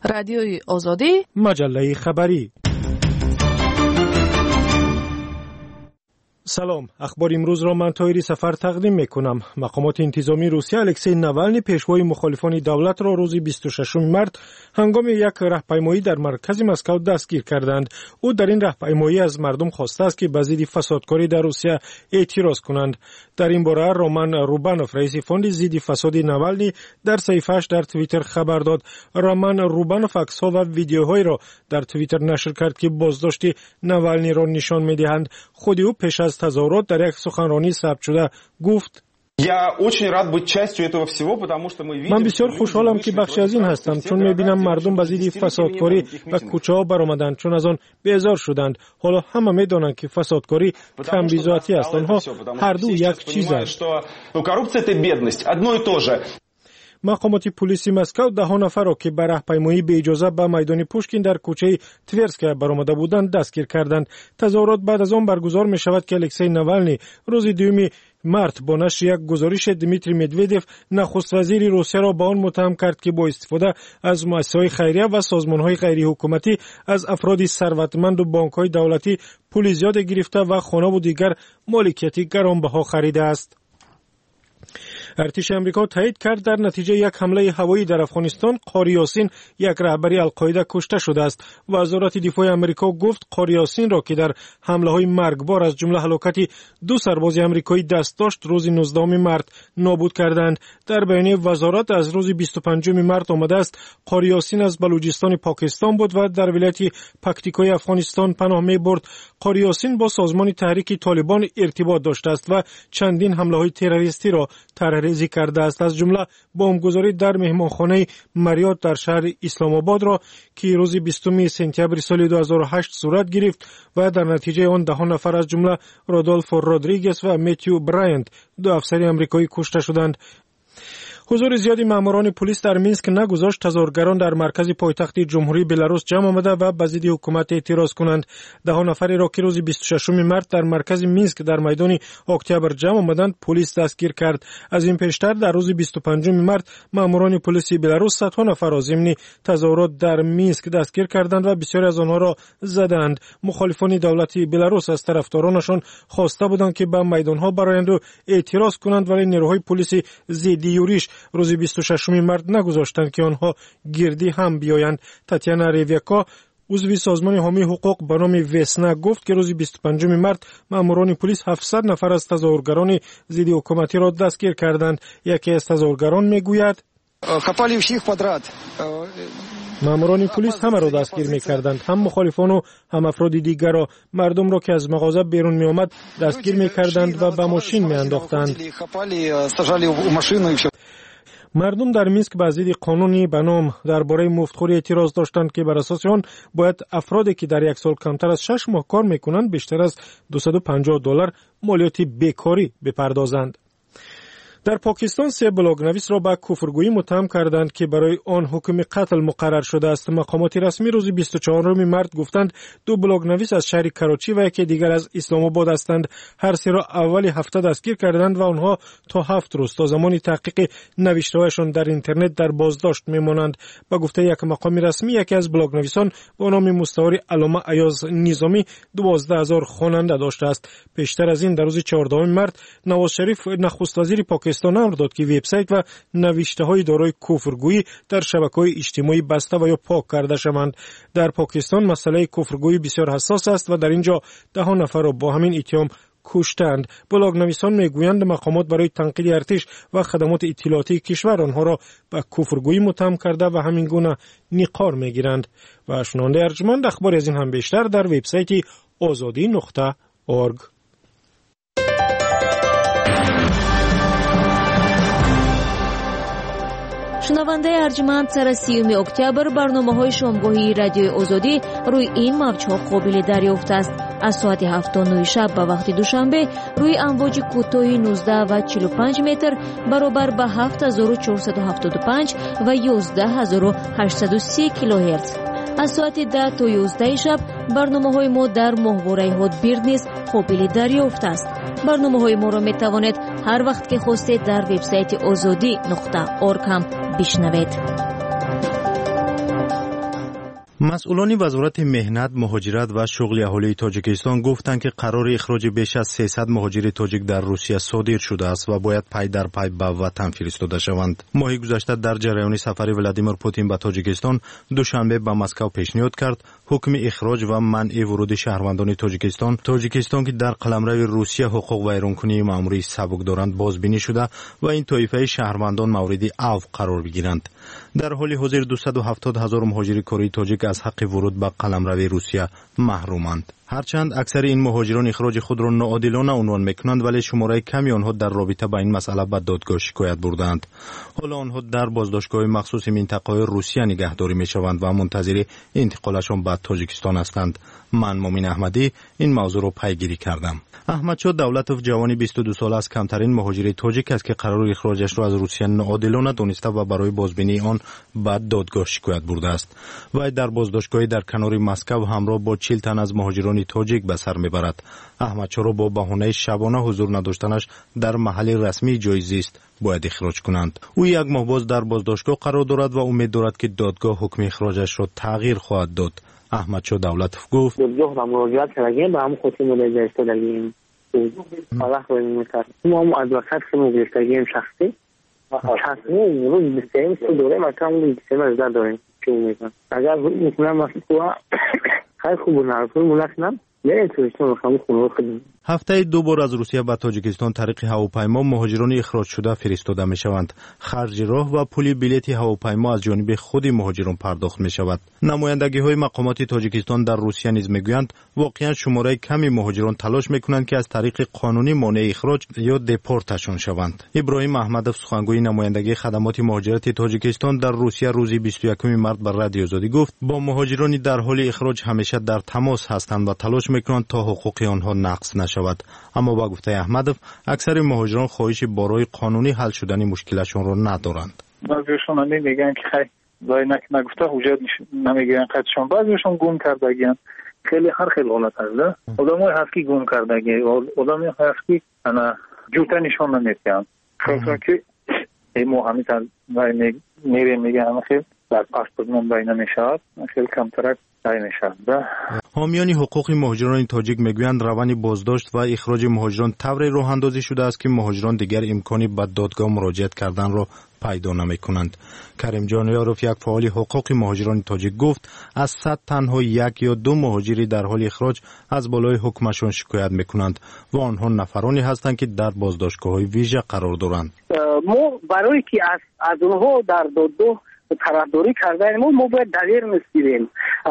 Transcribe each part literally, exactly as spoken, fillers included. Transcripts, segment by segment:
رادیوی آزادی، مجله خبری. سلام، اخبار امروز را من طاهری سفر تقدیم می کنم. مقامات انتظامی روسیه الکسی ناولنی پیشوای مخالفان دولت را روز بیست و ششم مارس هنگام یک راهپیمایی در مرکز مسکو دستگیر کردند. او در این راهپیمایی از مردم خواسته است که به ضد فسادکاری در روسیه اعتراض کنند. در این باره رومان روبانوف رئیس فوند ضد فساد ناولنی در صفحه‌اش در توییتر خبر داد. رومان روبانوف عکس‌ها و ویدیوهایی را در توییتر نشر کرد که بازداشت ناولنی را نشان می‌دهند. خود او پیش از تظاهرات در یک سخنرانی ثبت شده گفت: من بسیار خوشحالم که بخشی از این هستم، چون می‌بینم مردم به ضد فسادکاری و کوچه‌ها برآمدند، چون از آن بیزار شدند. حالا همه می‌دانند که فسادکاری کم بی‌ذاتی است. آنها هر دو یک چیز است. مقامات پلیس مسکو ده نفر را که به راهپیمایی به اجازه به میدان پوشکین در کوچه تورسکا برآمده بودند دستگیر کردند. تظاهرات بعد از آن برگزار می شود که الکسی ناولنی روز دوم مارس با نشر یک گزارش دمیتری مدودوف نخست وزیر روسیه را با آن متهم کرد که با استفاده از مؤسسه‌های خیریه و سازمان‌های غیر حکومتی از افراد ثروتمند و بانک‌های دولتی پول زیاد گرفته و خانه و دیگر مالکیتی گرانبها خریده است. ارتش امریکا تایید کرد در نتیجه یک حمله هوایی در افغانستان قاری یاسین یک رهبر القاعده کشته شده است. وزارت دفاع امریکا گفت قاری یاسین را که در حمله‌های مرگبار از جمله هلاکت دو سرباز امریکایی دست داشت روز نوزدهم مارس نابود کردند. در بیانیه وزارت از روز بیست و پنجم مارس آمده است قاری یاسین از بلوچستان پاکستان بود و در ولایت پکتیکای افغانستان پناه می‌برد. قاری یاسین با سازمان تحریک طالبان ارتباط داشته است و چندین حمله‌های تروریستی را ریزی کرده است، از جمله بمبگذاری در مهمانخانه مریات در شهر اسلام آباد را که روز بیستم سپتامبر سال دو هزار و هشت صورت گرفت و در نتیجه آن ده نفر از جمله رودولفو رودریگز و متیو برایانت دو افسر آمریکایی کشته شدند. حضور زیادی ماموران پلیس در مینسک نگذاشت تظاهرگران در مرکز پایتخت جمهوری بلاروس جمع آمده و به ضد حکومت اعتراض کنند. ده نفری را که روز بیست و ششم مارس در مرکز مینسک در میدان اکتبر جمع آمدند پلیس دستگیر کرد. از این پیشتر در روز بیست و پنجم مارس ماموران پلیس بلاروس صدها نفر را ضمن تظاهرات در مینسک دستگیر کردند و بسیاری از آنها را زدند. مخالفان دولت بلاروس از طرفدارانشان خواسته بودند که به میدانها برآیند و اعتراض کنند، ولی نیروهای پلیس ضد یوریش روز بیست و ششم مارس نگذاشتند که آنها گردی هم بیایند. تاتیانا ریویکا عضو سازمان حامی حقوق به نام وسنا گفت که روز بیست و پنجم مارس ماموران پلیس هفتصد نفر از تظاهرگران ضد حکومتی را دستگیر کردند. یکی از تظاهرگران میگوید ماموران پلیس همه را دستگیر می‌کردند، هم مخالفان و هم افراد دیگر را. مردم را که از مغازه بیرون می‌آمد دستگیر می‌کردند و به ماشین می‌انداختند. مردم در مینسک به ضد قانونی به نام درباره مفتخوری اعتراض داشتند که بر اساس آن باید افرادی که در یک سال کمتر از شش ماه کار می‌کنند بیشتر از دویست و پنجاه دلار مالیات بیکاری بپردازند. در پاکستان سه بلاگنویس را به کفرگویی متهم کردند که برای آن حکم قتل مقرر شده است. مقامات رسمی روز بیست و چهارم مارس گفتند دو بلاگنویس از شهر کراچی و یکی دیگر از اسلام آباد هستند. هر سه را اول هفته دستگیر کردند و آنها تا هفت روز تا زمان تحقیق نوشته‌هایشان در اینترنت در بازداشت میمانند. با گفته یک مقام رسمی یکی از بلاگنویسان با نام مستعار علامه ایاز نظامی دوازده هزار خواننده داشته است. پیشتر از این در روز چهاردهم مارس نواز شریف نخست وزیر پاکستان امر داد که وبسایت و نوشته‌های دارای کفرگویی در شبکه‌های اجتماعی بسته و یا پاک کرده شوند. در پاکستان مسئله کفرگویی بسیار حساس است و در اینجا ده نفر را با همین اتهام کشتند. بلاگنویسان میگویند مقامات برای تنقیح ارتش و خدمات اطلاعاتی کشور آنها را به کفرگویی متهم کرده و همین گونه نقار میگیرند. و شنونده ارجمند اخبار از این هم بیشتر در وبسایت آزادی نقطه اورگ. شنونده ارجمند، سر سیوم اکتبر برنامه‌های شامگاهی رادیوی آزادی روی این موج‌ها قابل دریافت است. از ساعت هفت تا نه شب به وقت دوشنبه روی امواج کوتاه نوزده و چهل و پنج متر برابر به هفت هزار و چهارصد و هفتاد و پنج و یازده هزار و هشتصد و سی کیلوهرتز. از ساعت ده تا یازده شب برنامه‌های ما در ماهواره هاتبیرد نیز قابل دریافت است. برنامه‌های ما را می‌توانید هر وقت که خواستید در وبسایت آزادی نقطه اورگ هم بشنوید. مسئولان وزارت مهنت، مهاجرت و شغل اهالی تاجیکستان گفتند که قرار اخراج بیش از سیصد مهاجر تاجیک در روسیه صادر شده است و باید پی در پی به وطن فرستاده شوند. ماه گذشته در جریان سفر ولادیمیر پوتین به تاجیکستان دوشنبه به مسکو پیشنهاد کرد حکم اخراج و منع ورود شهروندان تاجیکستان تاجیکستان که در قلمرو روسیه حقوق ویرانکنی ماموری سبک دارند بازبینی شده و این طایفه شهروندان مورد عفو قرار بگیرند. در حال حاضر دویست و هفتاد هزار مهاجر کره تاجیک از حق ورود به قلمرو روسیه محرومند. هرچند اکثر این مهاجران اخراج خود را ناعادلانه عنوان میکنند، ولی شماره کمی آنها در رابطه با این مسئله به دادگاه شکایت بردند. حالا آنها در بازداشتگاه مخصوص منطقه روسیه نگهداری میشوند و منتظر انتقالشان به تاجیکستان هستند. من مومن احمدی این موضوع را پیگیری کردم. احمدشاه دولتوف جوانی بیست و دو ساله است کمترین مهاجر تاجیک است که قرار اخراجش را از روسیه ناعادلانه دانسته و برای بازبینی آن به دادگاه شکایت برده است. وی در بازداشتگاهی در کنار مسکو همراه با چهل تن از مهاجران تاجیک به سر میبرد. احمدشاه را با بهانه شبانه حضور نداشتنش در محل رسمی جای زیست باید اخراج کنند. او یک ماه باز در بازداشتگاه قرار دارد و امید دارد که دادگاه حکم اخراجش را تغییر خواهد داد. احمدشاه دولتوف گفت دادگاه را مراجعه کردیم به هم خودی مراجعه دادیم. الله رو می‌کنه. ما هم ادوکات رو گرفتیم شخصی. شخصی روز بیست و سه دوره مثلا روز بیست و سه داریم که میگن. اگر میکنم مثلا خیلی خوب نرفت مولکنم. نه تویستون رو خاموش کنم خودم. هفته دو بار از روسیه به تاجیکستان طریق هواپیما مهاجران اخراج شده فرستاده می شوند. خرج راه و پول بلیط هواپیما از جانب خود مهاجران پرداخت می شود. نمایندگی های مقامات تاجیکستان در روسیه نیز می گویند واقعا شماره کمی مهاجران تلاش می کنند که از طریق قانونی مانع اخراج یا دپورتشان شوند. ابراهیم احمدوف سخنگوی نمایندگی خدمات مهاجرت تاجیکستان در روسیه روز بیست و یکم مارس بر رادیو آزادی گفت با مهاجران در حال اخراج همیشه در تماس هستند و تلاش می کنند تا حقوق آنها نقض نشود. اما با گفته احمدوف اکثر مهاجران خواهش برای قانونی حل شدن مشکلشون را ندارند. بعضیشون میگن که خیلی زای نگفته حجت نمیگیرن قدشون، بعضیشون گم کردگیان. خیلی هر خیلی حالت هست. آدمای هست که گم کردگی، آدمای هست که انا جوتا نشون نمیدن. خاطر که ایمو همیتن وای میره میگن خیلی در پاسپورت من باید نمیشود، خیلی کمترک باید نمیشود. حامیان حقوق مهاجران تاجیک میگویند روند بازداشت و اخراج مهاجران طوری راه اندازی شده است که مهاجران دیگر امکانی به دادگاه مراجعت کردن را پیدا نمی کنند. کریم جانیاروف یک فعال حقوق مهاجران تاجیک گفت از صد تنها یک یا دو مهاجری در حال اخراج از بالای حکمشان شکایت می کنند و آنها نفرانی هستند که در بازداشتگاه های ویژه قرار دارند. ما برای که از از اونها در دادگاه طرفداری کردن ما ما باید دلیل نستیریم.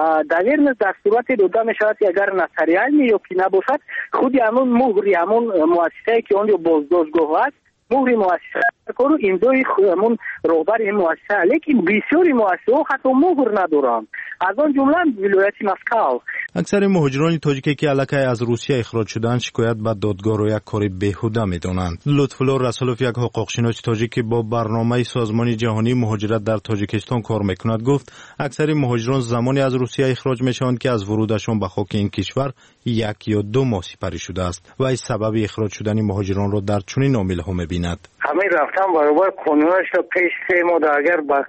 دلیل در صورت داده می شود اگر نصریال یا کی نباشد خودی همون مهری همون مؤسسه که اون بازداشتگاه است مهری مؤسسه کنو امضای همون رهبر این مؤسسه، لیکن بسیاری مؤسسه حتی مهر ندارند، از آن جمله ولایت مسکو. اکثر مهاجران تاجیکی که الکی از روسیه اخراج شدند شکایت به دادگاه را یک کار بیهوده می‌دانند. لطف‌الله رسولوف یک حقوق‌شناس تاجیکی با برنامه سازمان جهانی مهاجرت در تاجیکستان کار می‌کند گفت اکثر مهاجران زمانی از روسیه اخراج می‌شوند که از ورودشان به خاک این کشور یک یا دو ماه سپری شده است و این سبب اخراج شدن مهاجران را در چنین عامل‌ها می‌بیند. همه رفتن برابر قانونش را پیش سه ماه اگر با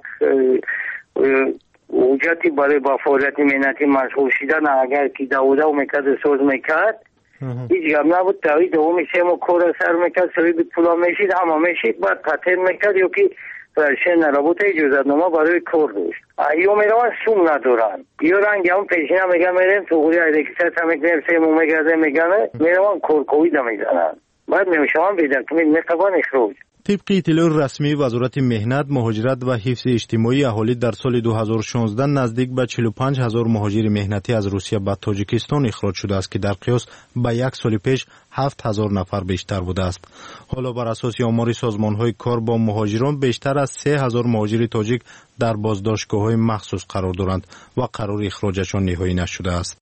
حجتی برای با فعالیت مهنتی مشغول شدن اگر که دوده و میکرد سوز میکرد هیچ گم نبود تاوی دومی سه ماه کار سر میکرد سوی به پولا میشید اما میشید بعد پتر میکرد یا که فرشن نرابط اجازت نامه برای کار داشت ایو میروان سوم ندارن یا رنگ هم پیشینه میگن میریم تو غوری ایدکسیت هم میکنیم سه ماه میگرده میگنه میروان کارکوی نمیزنن بعد نمیشوان بیدن که میتوان اخراج. طبق اطلاع رسمی وزارت مهنت، مهاجرت و حفظ اجتماعی اهالی در سال دو هزار و شانزده نزدیک به چهل و پنج هزار مهاجر مهنتی از روسیه به تاجیکستان اخراج شده است که در قیاس به یک سال پیش هفت هزار نفر بیشتر بوده است. حالا بر اساس آمار سازمان‌های کار با مهاجران بیشتر از سه هزار مهاجر تاجیک در بازداشتگاه‌های مخصوص قرار دارند و قرار اخراجشان نهایی نشده است.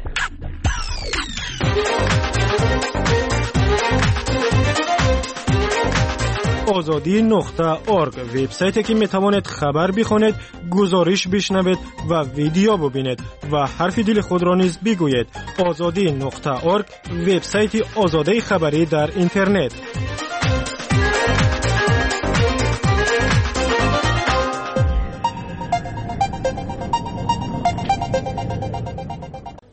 آزادی نقطه ارگ وبسایتی که میتوانید خبر بخونید، گزارش بشنوید و ویدیو ببینید و حرف دل خود را نیز بگویید. آزادی نقطه ارگ وبسایت آزادی خبری در اینترنت.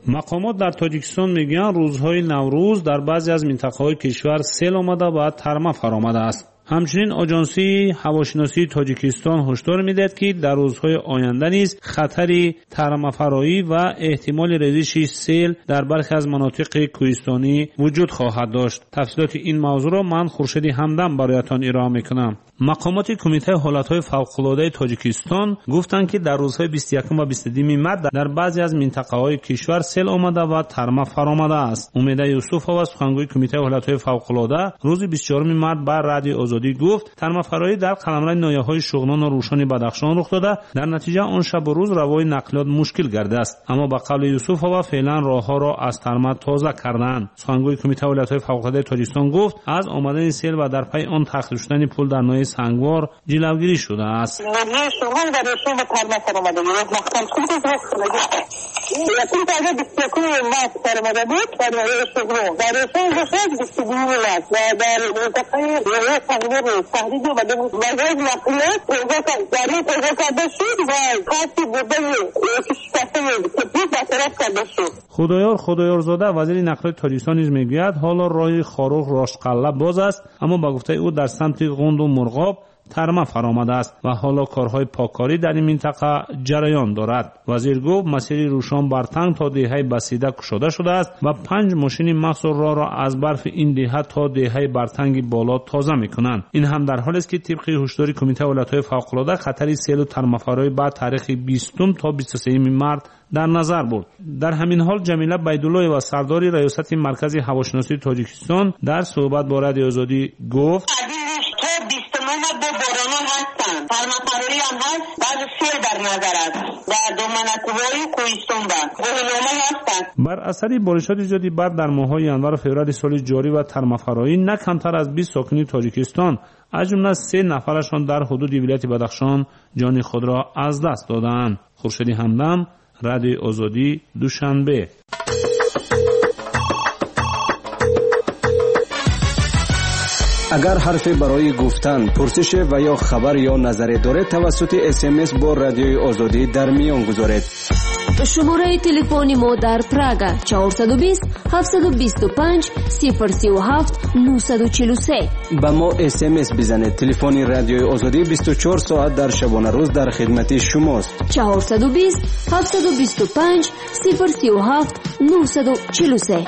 مقامات در تاجیکستان میگن روزهای نوروز در بعضی از منطقه‌های کشور سیل آمده و ترمه فرآمده است. همچنین آژانسی هواشناسی تاجیکستان هشدار میدهد که در روزهای آینده نیز خطری ترمه‌فرایی و احتمال ریزش سیل در برخی از مناطق کوهستانی وجود خواهد داشت. تفصیلات این موضوع را من خورشید همدم برایتان ارائه میکنم. مقامات کمیته حالتهای فوق‌العاده تاجیکستان گفتند که در روزهای بیست و یکم و بیست و دوم مارس در بعضی از منطقه‌های کشور سیل آمده و ترمه فرآمده است. امید یوسفova سخنگوی کمیته حالتهای فوق‌العاده روز بیست و چهارم مارس بر رادیو آزادی گفت ترمه‌فرایی در قلمرو ناحیه‌های شغنان و روشن بدخشان رخ داده، در نتیجه آن شب و روز روای نقلیات مشکل گردیده است. اما به قول یوسفova فعلا راه‌ها را از ترمه تازه کردند. سخنگوی کمیته حالتهای فوق‌العاده تاجیکستان گفت از آمدن سیل و در پی آن تخریب شدن پل در ناحیه سنگوار جلوگیری شده است. ناحیه شغنان در رسوم ترمه فرآمده است. مخصوص خود یکم تا بیست و یک مارس فرآمده بود در ناحیه شغنان. در رسوم گفت بیست و دو مارس و در منطقه ناحیه سنگوار تهدید و در مرکز نقلیات توزیع جاری توزیع کرده شد و خاصی بوده شکسته تبدیل به طرف کرده شد. خدایار خدایارزاده وزیر نقلیات تاجیکستان نیز میگوید حالا راه خاروخ راشقله باز است، اما با گفته او در سمت قند و مرغاب ترمه فرآمده است و حالا کارهای پاککاری در این منطقه جریان دارد. وزیر گفت مسیر روشان برتنگ تا دهه بسیده کشاده شده است و پنج ماشین مخصوص راه را از برف این دهه تا دهه برتنگ بالا تازه میکنند. این هم در حالی است که طبق هشدار کمیته حالتهای فوق‌العاده خطر سیل و ترمه‌فرایی بعد تاریخ بیستم تا بیست و سوم مارس در نظر برد. در همین حال جمیله بیدالله و سرداری ریاست مرکز هواشناسی تاجیکستان در صحبت با رادیو آزادی گفت ترمه‌فرایی هم هست، بعض سیل در نظر است در دو مناطق کوهستان و گلنامه هستند. بر اثر بارشات زیادی بعد در ماه‌های ینور و فوریه سال جاری و ترمه‌فرایی نه کمتر از بیست ساکن تاجیکستان از جمله سه نفرشان در حدود ولایت بدخشان جان خود را از دست دادند. خورشید همدم، رادیو آزادی، دوشنبه. اگر حرفی برای گفتن، پرسش و یا خبر یا نظری دارید توسط اس ام اس با رادیوی آزادی در میان گذارید. شماره تلفنی ما در پراگ چهارصد و بیست هفتصد و بیست و پنج صفر سی و هفت نهصد و چهل و سه. با ما اس ام اس بزنید. تلفن رادیوی آزادی بیست و چهار ساعت در شبانه روز در خدمت شماست. چهارصد و بیست هفتصد و بیست و پنج صفر سی و هفت نهصد و چهل و سه.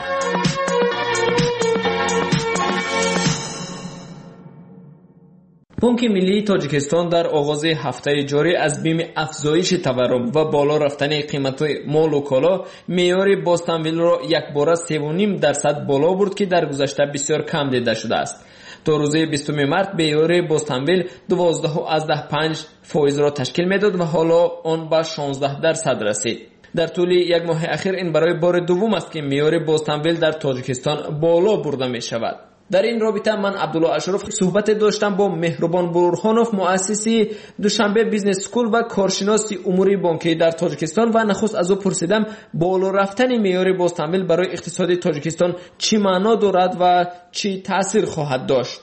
بانک ملی تاجیکستان در آغاز هفته جاری از بیم افزایش تورم و بالا رفتن قیمت مال و کالا معیار بازتمویل را یک باره سه و نیم درصد بالا برد که در گذشته بسیار کم دیده شده است. تا روز بیستم مارس معیار بازتمویل دوازده و از ده پنج فایز را تشکیل میداد و حالا آن به شانزده درصد رسید. در طول یک ماه اخیر این برای بار دوم است که معیار بازتمویل در تاجیکستان بالا برده می شود. در این رابطه من عبدالله اشرف صحبت داشتم با مهربان برورخانوف، مؤسسی دوشنبه بیزنس اسکول و کارشناس امور بانکی در تاجیکستان و نخست از او پرسیدم بالا رفتن معیار بازتمویل برای اقتصاد تاجیکستان چی معنا دارد و چی تاثیر خواهد داشت.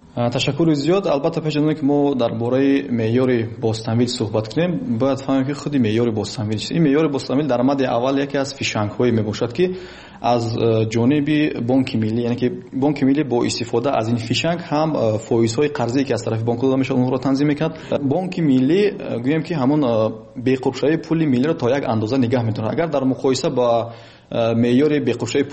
تشکر زیاد. البته پیش از که ما درباره معیار بازتمویل صحبت کنیم باید فهمیم که خودی معیار بازتمویل چیست. این معیار بازتمویل در مد اول یکی از فیشنگ‌های میباشد که از جانب بانک ملی، یعنی که بانک ملی با استفاده از این فیشنگ هم فایزهای قرضی که از طرف بانک داده میشه اون رو تنظیم میکرد. بانک ملی گویم که همون بی‌قربشویی پول ملی رو تا یک اندازه نگه می‌داره. اگر در مقایسه با معیار بی‌قربشویی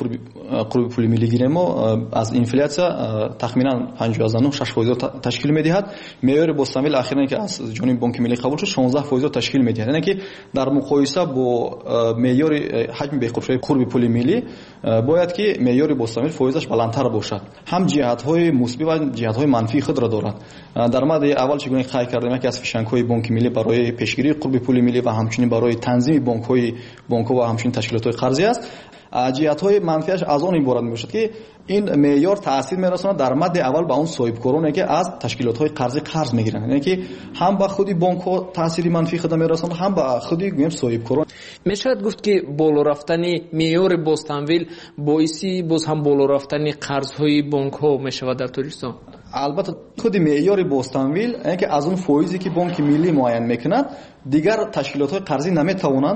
پول ملی گیریم ما از اینفلاسیون تخمینا پنجاه و نه شش فایز تشکیل میدهد. معیار بازتمویل اخیراً که از جانب بانک ملی قبول شد شانزده فایز تشکیل میدهد. یعنی که در مقایسه با معیار حجم بی‌قربشویی قرب پول ملی باید که معیار بازتمویل فایزش بلندتر باشد. هم جهت‌های مثبت و جهت‌های منفی خود را دارد. در مورد اول چگونه خواهی کردیم که از فیشنگ‌های بانک ملی برای پیشگیری قرب پول ملی و همچنین برای تنظیم بانک‌های بانک‌ها و همچنین تشکیلات‌های قرضی است. جهت‌های منفیش از آن عبارت می‌باشد که این معیار تاثیر می‌رساند در مد اول به اون صاحبکارانی که از تشکیلات‌های قرضی قرض می‌گیرند، یعنی که هم به خودی بانک‌ها تاثیر منفی خود می‌رساند هم به خودی گویم صاحبکاران. میشود گفت که بالا رفتن معیار بازتمویل باعثی باز هم بالا رفتن قرض‌های بانک‌ها می‌شود در تاجیکستان. البته خود معیار بازتمویل یعنی که از اون فایزی که بانک ملی معین می‌کند دیگر تشکیلات‌های قرضی نمی‌توانند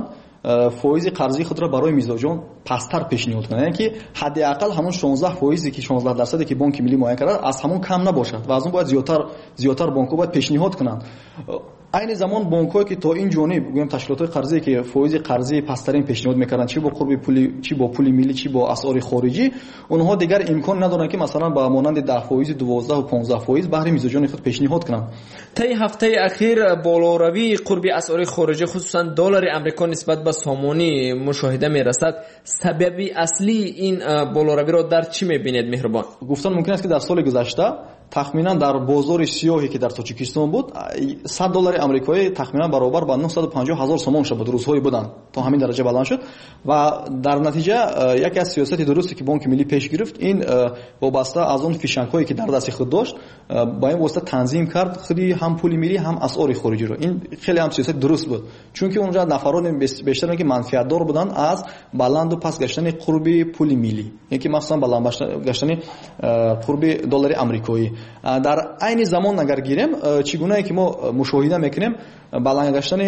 фоизи қарзии худро барои мизоҷон пасттар пешниҳод кунанд, яъне ки ҳаддиақал ҳамон шонздаҳ фоизе ки шонздаҳ дарсаде ки Бонки миллӣ муайян карда аз ҳамон кам набошад ва аз он бояд зиёдтар зиёдтар бонкҳо бояд пешниҳод кунанд. айни замон бонкҳое ки то ин ҷониб гӯям ташкилотҳои қарзие ки фоизи қарзии пасттарин пешниҳод мекарданд, чи бо қурби пули чи бо пули миллӣ чи бо асъори хориҷӣ, онҳо дигар имкон надоранд ки масалан ба монанди даҳ фоизи дувоздаҳу понздаҳ фоиз баҳри мизоҷони худ пешниҳод кунанд. таи ҳафтаи ахир болоравии қурби асъори хориҷӣ хусусан доллари амрико нисбат ба сомонӣ мушоҳида мерасад. Сабаби аслии ин болоравиро дар чӣ мебинед меҳрубон? гуфтан мумкин аст ки дар соли гузашта тахминан дар бозори сиёҳе ки дар Тоҷикистон буд сад доллари амрикоӣ тахминан баробар ба нуҳсаду панҷоҳ ҳазор сомон шуд, рӯзҳои буданд то ҳамин дараҷа баланд шуд ва дар натиҷа яке аз сиёсати дурусте ки Бонки миллӣ пеш гирифт ин вобаста аз он фишангҳое ки дар дасти худ дошт ба ин восита танзим кард худи ҳам пули миллӣ ҳам асъори хориҷиро. Ин хеле ҳам сиёсати дуруст буд, чунки онҷа нафарони бештаре ки манфиатдор буданд аз баланду паст гаштани қурби пули миллӣ, яке ки махсусан баланд гаштани қурби доллари амрикоӣ. дар айни замон агар гирем чӣ гунае ки мо мушоҳида мекунем баланд гаштани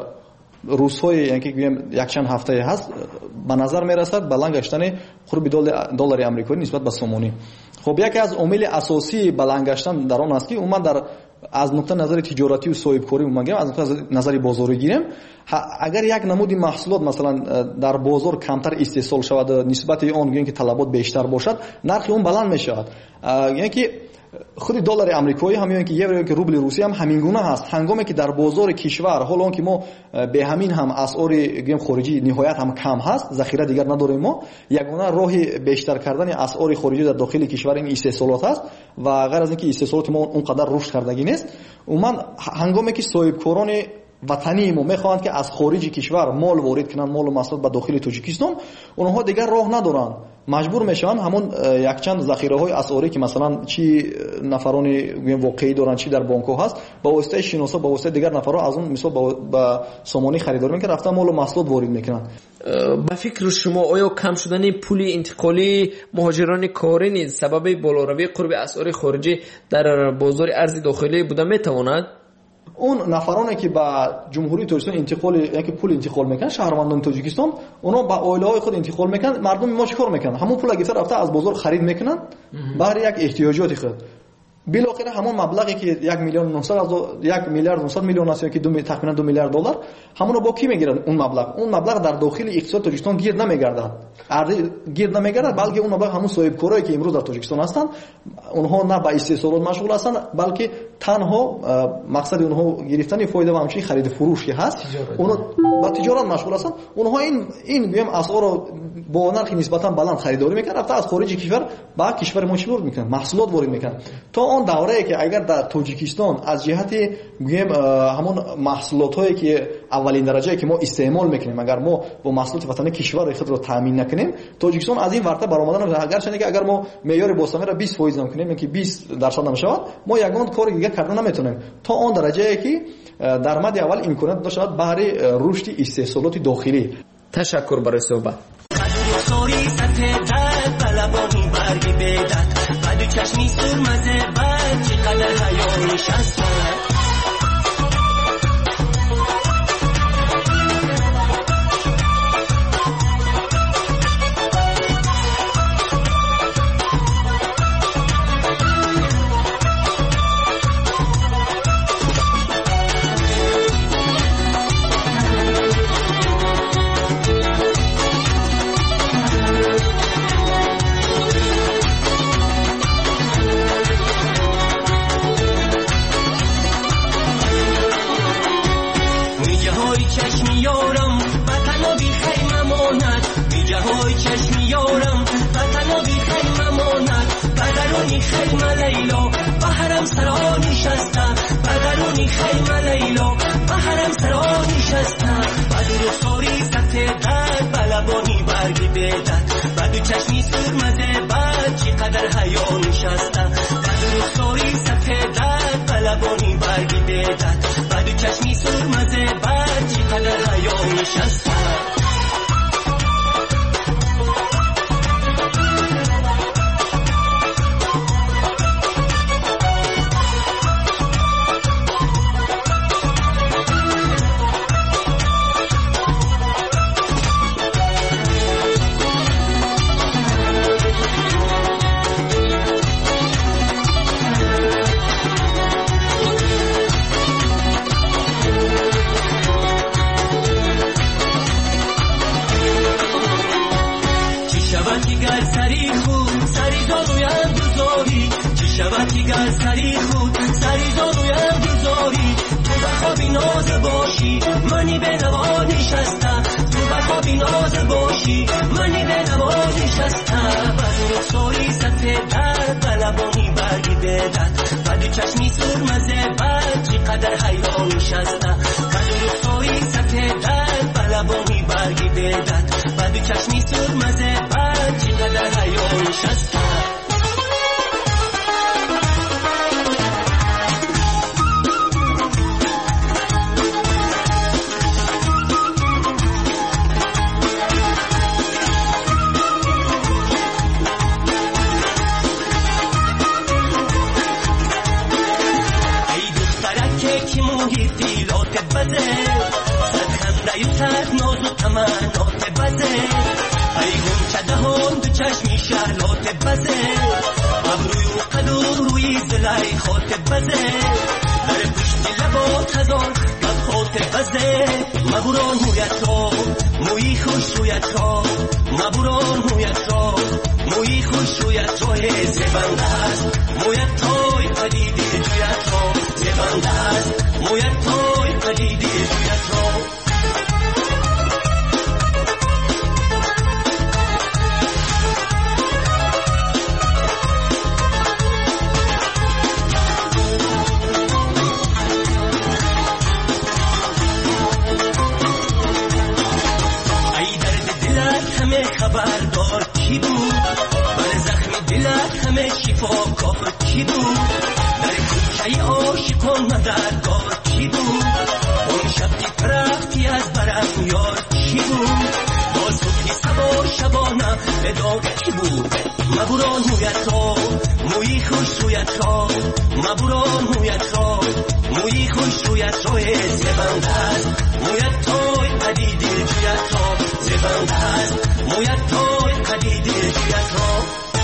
рӯзҳои яке гӯем якчанд ҳафтае ҳаст ба назар мерасад баланд гаштани қурби доллари амрикоӣ нисбат ба сомонӣ. хоб яке аз омили асосии баланд гаштан дар он аст ки умуман дар аз нуқтаи назари тиҷоратию соҳибкорӣ умагем аз нуқтаи назари бозорӣ гирем, агар як намуди маҳсулот масалан дар бозор камтар истеҳсол шавад нисбати он гӯем ки талабот бештар бошад нархи он баланд мешавад. яъне ки худи доллари амрикоӣ ҳам ё ки евро ё ки рубли русия ҳам ҳамин гуна ҳаст. ҳангоме ки дар бозори кишвар ҳоло он ки мо бе ҳамин ҳам асъори гӯем хориҷӣ ниҳоят ҳам кам ҳаст, захира дигар надорем, мо ягона роҳи бештар кардани асъори хориҷӣ дар дохили кишвар ин истеҳсолот ҳаст ва ғайр аз ин ки истеҳсолоти мо он қадар рушд кардагӣ нест. умуман ҳангоме ки соҳибкорони ватании мо мехоҳанд ки аз хориҷи кишвар мол ворид кунанд, молу маҳсулот ба дохили Тоҷикистон, онҳо дигар роҳ надоранд, маҷбур мешаванд ҳамон якчанд захираҳои асъорӣ ки масалан чи нафарони гӯем воқеӣ доранд чи дар бонкҳо ҳаст ба воситаи шиноса ба воситаи дигар нафарҳо аз он мисол ба сомонӣ харидорӣ мекунанд, рафта молу маҳсулот ворид мекунанд. ба фикри шумо оё кам шудани пули интиқолии муҳоҷирони корӣ низ сабаби болоравии қурби асъори хориҷӣ дар бозори арзи дохилӣ буда метавонад? он нафароне ки ба ҷумҳурии Тоҷикистон интиқоли яке пул интиқол мекунанд, шаҳрвандони Тоҷикистон, онҳо ба оилаҳои худ интиқол мекунанд, мардуми мо чикор мекунанд? Ҳамон пула гирифта рафта аз бозор харид мекунанд баҳри як эҳтиёҷоти худ. билохира ҳамон маблағе ки як миллион як миллиард нӯҳсад миллион аст ё ки тахминан ду миллиард доллар, ҳамонро бо ки мегирад он маблағ? Он маблағ дар дохили иқтисоди Тоҷикистон гирд намегардад. арзи гирд намегардад, балки он маблағ ҳамон соҳибкорое ки имрӯз дар Тоҷикистон ҳастанд, онҳо на ба истеҳсолот машғул ҳастанд, балки танҳо мақсади онҳо гирифтани фоида ва ҳамчунин хариду фурӯш ки ҳаст, онҳо ба тиҷорат машғул ҳастанд. онҳо ин ин гӯем асъорро бо нархи нисбатан баланд харидорӣ мекунанд, рафта аз хориҷи кишвар ба кишвари мо чӣ ворид мекунанд? маҳсулот ворид мекунанд. то он даврае ки агар дар Тоҷикистон аз ҷиҳати гӯем ҳамон маҳсулотҳое ки аввалин дараҷае ки мо истеъмол мекунем, агар мо бо маҳсулоти ватани кишвари худро таъмин накунем, Тоҷикистон аз ин варта баромадан агарчанде ки агар мо меъёри босамира бист фоиз ам кунем, ки бист дарсад ам шавад, мо ягон кори дигар карда наметавонем. то он дараҷае ки дар мадди аввал имконият дошта шавад баҳри рушди истеҳсолоти дохилӣ. ташаккур барои суҳбат. چشمی سرمزه بد چقدر حیا نشسته چشمی سرمزه بد چقدر حیا نشسته بعد رخساری سطح درد بلبانی برگی بدد بعد چشمی سرمزه بد چقدر حیا نشسته به نوا نشستم تو بخوا بیناز باشی منی به نوا نشستم بدو رخساری سفید در بلبانی برگی بدد بدو چشمی سرمزه بد چقدر حیران نشستم بدو رخساری سفید در بلبانی برگی بدد بدو چشمی سرمزه بد چقدر حیران نشستم صد ناز و تمنات بزه ای گم چده هم دو چشمی شهلات بزه ابروی و قد و روی زلی خات بزه در پشت لبات هزار بد خات بزه مبوران مویت را موی خوش رویت را مبوران مویت را موی خوش رویت را زبنده هست مویت تای قدیدی جویت را زبنده هست مویت تای قدیدی جویت را خبردار کی بود بر زخم دلت همه شفاکار کی بود در کوچه عاشقان مددگار کی بود اون شب که پرختی از برم یار کی بود با صبحی سبا شبانه به داغ کی بود مبوران مویت را موی خوش رویت را مبوران مویت را موی خوش رویت را زبنده است مویت تای قدیدی جویت را زبنده است مویت تای قدیدی جویت را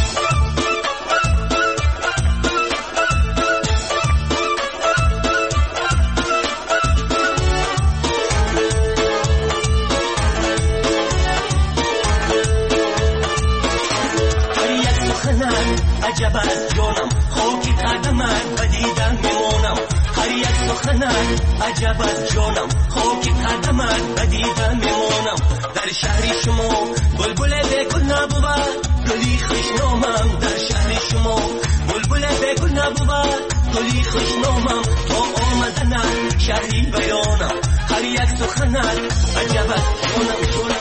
عجب از جانم خاکی قدمت بدیدن میمونم هر یک سخنت عجب از جانم خاکی قدمت بدیدن میمونم در شهر شما بلبل بگل نبود گلی خوشنامم در شهر شما بلبل بگل نبود گلی خوشنامم تا آمدنت شهری بیانم هر یک سخنت عجب از جانم جانم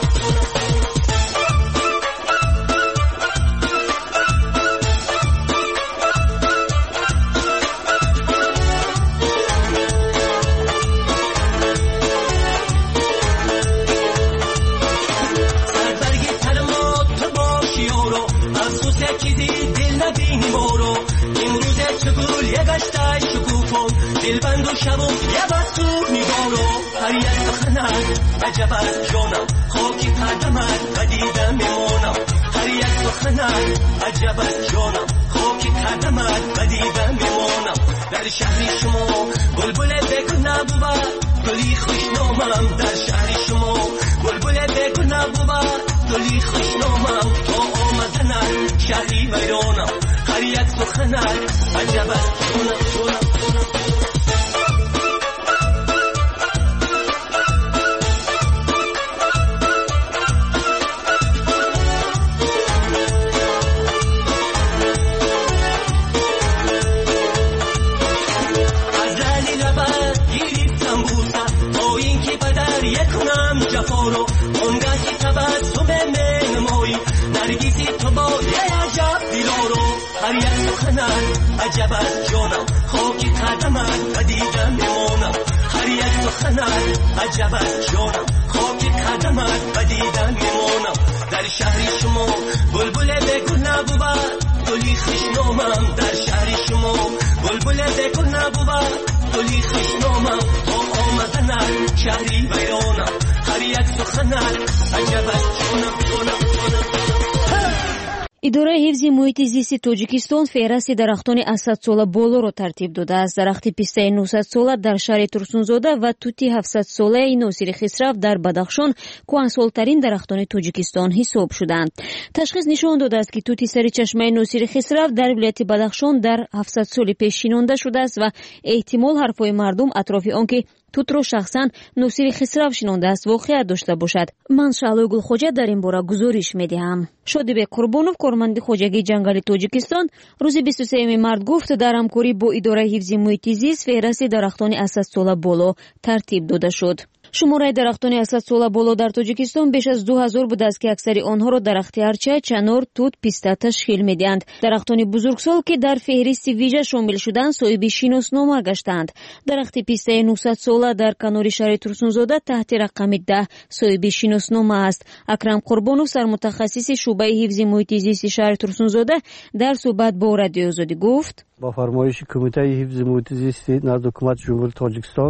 دلبند و شب و یه بستور نگارو هر یک سخنت عجب از جانم خاکی قدمت بدیدم میمونم هر یک سخنت عجب از جانم خاکی قدمت بدیدم میمونم در شهر شما بلبل بگو نبود گلی خوشنامم در شهر شما بلبل بگو نبود گلی خوشنامم تا آمدنت شهری ویرانم هر یک سخنت عجب از جانم جانم جفارو اونگاهی تبسم منمایی نرگیزی تو با یه عجب دیلارو هر یک سخنت عجب از جانم خاکی قدمت بدیدم میمونم هر یک سخنت عجب از جانم خاکی قدمت بدیدم میمونم در شهر شما بلبل بگو نبود گلی خوشنامم در شهر شما بلبل بگو نبود گلی خوشنامم تا آمدنت شهری ویرانم هر یک سخنت عجب از جانم جانم جانم идораи ҳифзи муҳити зисти тоҷикистон феҳрасти дарахтони аз сад сола болоро тартиб додааст. дарахти пистаи нӯсад сола дар шаҳри турсунзода ва тути ҳафтсад солаи носири хисрав дар бадахшон кӯҳансолтарин дарахтони тоҷикистон ҳисоб шуданд. ташхис нишон додааст ки тути сари чашмаи носири хисрав дар вилояти бадахшон дар ҳафтсад соли пеш шинонда шудааст ва эҳтимол ҳарфҳои мардум атрофи он ки тутро шахсан нусири хисрав шинондааст воқеат дошта бошад. ман Шаълои Гулхоҷа дар ин бора гузориш медиҳам. Шодибек Қурбонов, корманди хоҷагии ҷангали Тоҷикистон, рӯзи бисту сеюми март гуфт, дар ҳамкорӣ бо идораи ҳифзи муҳити зист феҳристи дарахтони аз сад сола боло тартиб дода шуд. шумораи дарахтони аз сад сола боло дар Тоҷикистон беш аз ду ҳазор будааст ки аксари онҳоро дарахти арча, чанор, тут, писта ташкил медиҳанд. дарахтони бузургсол ки дар феҳристи вижа шомил шуданд, соҳиби шиноснома гаштанд. дарахти пистаи нӯҳсад сола дар канори шаҳри Турсунзода таҳти рақами даҳ соҳиби шиноснома аст. Акрам Қурбонов, сармутахассиси шуъбаи ҳифзи муҳити зисти шаҳри Турсунзода, дар суҳбат бо Радиои Озодӣ гуфт: ба фармоиши Кумитаи ҳифзи муҳити зисти назди ҳукумати ҷумҳурии Тоҷикистон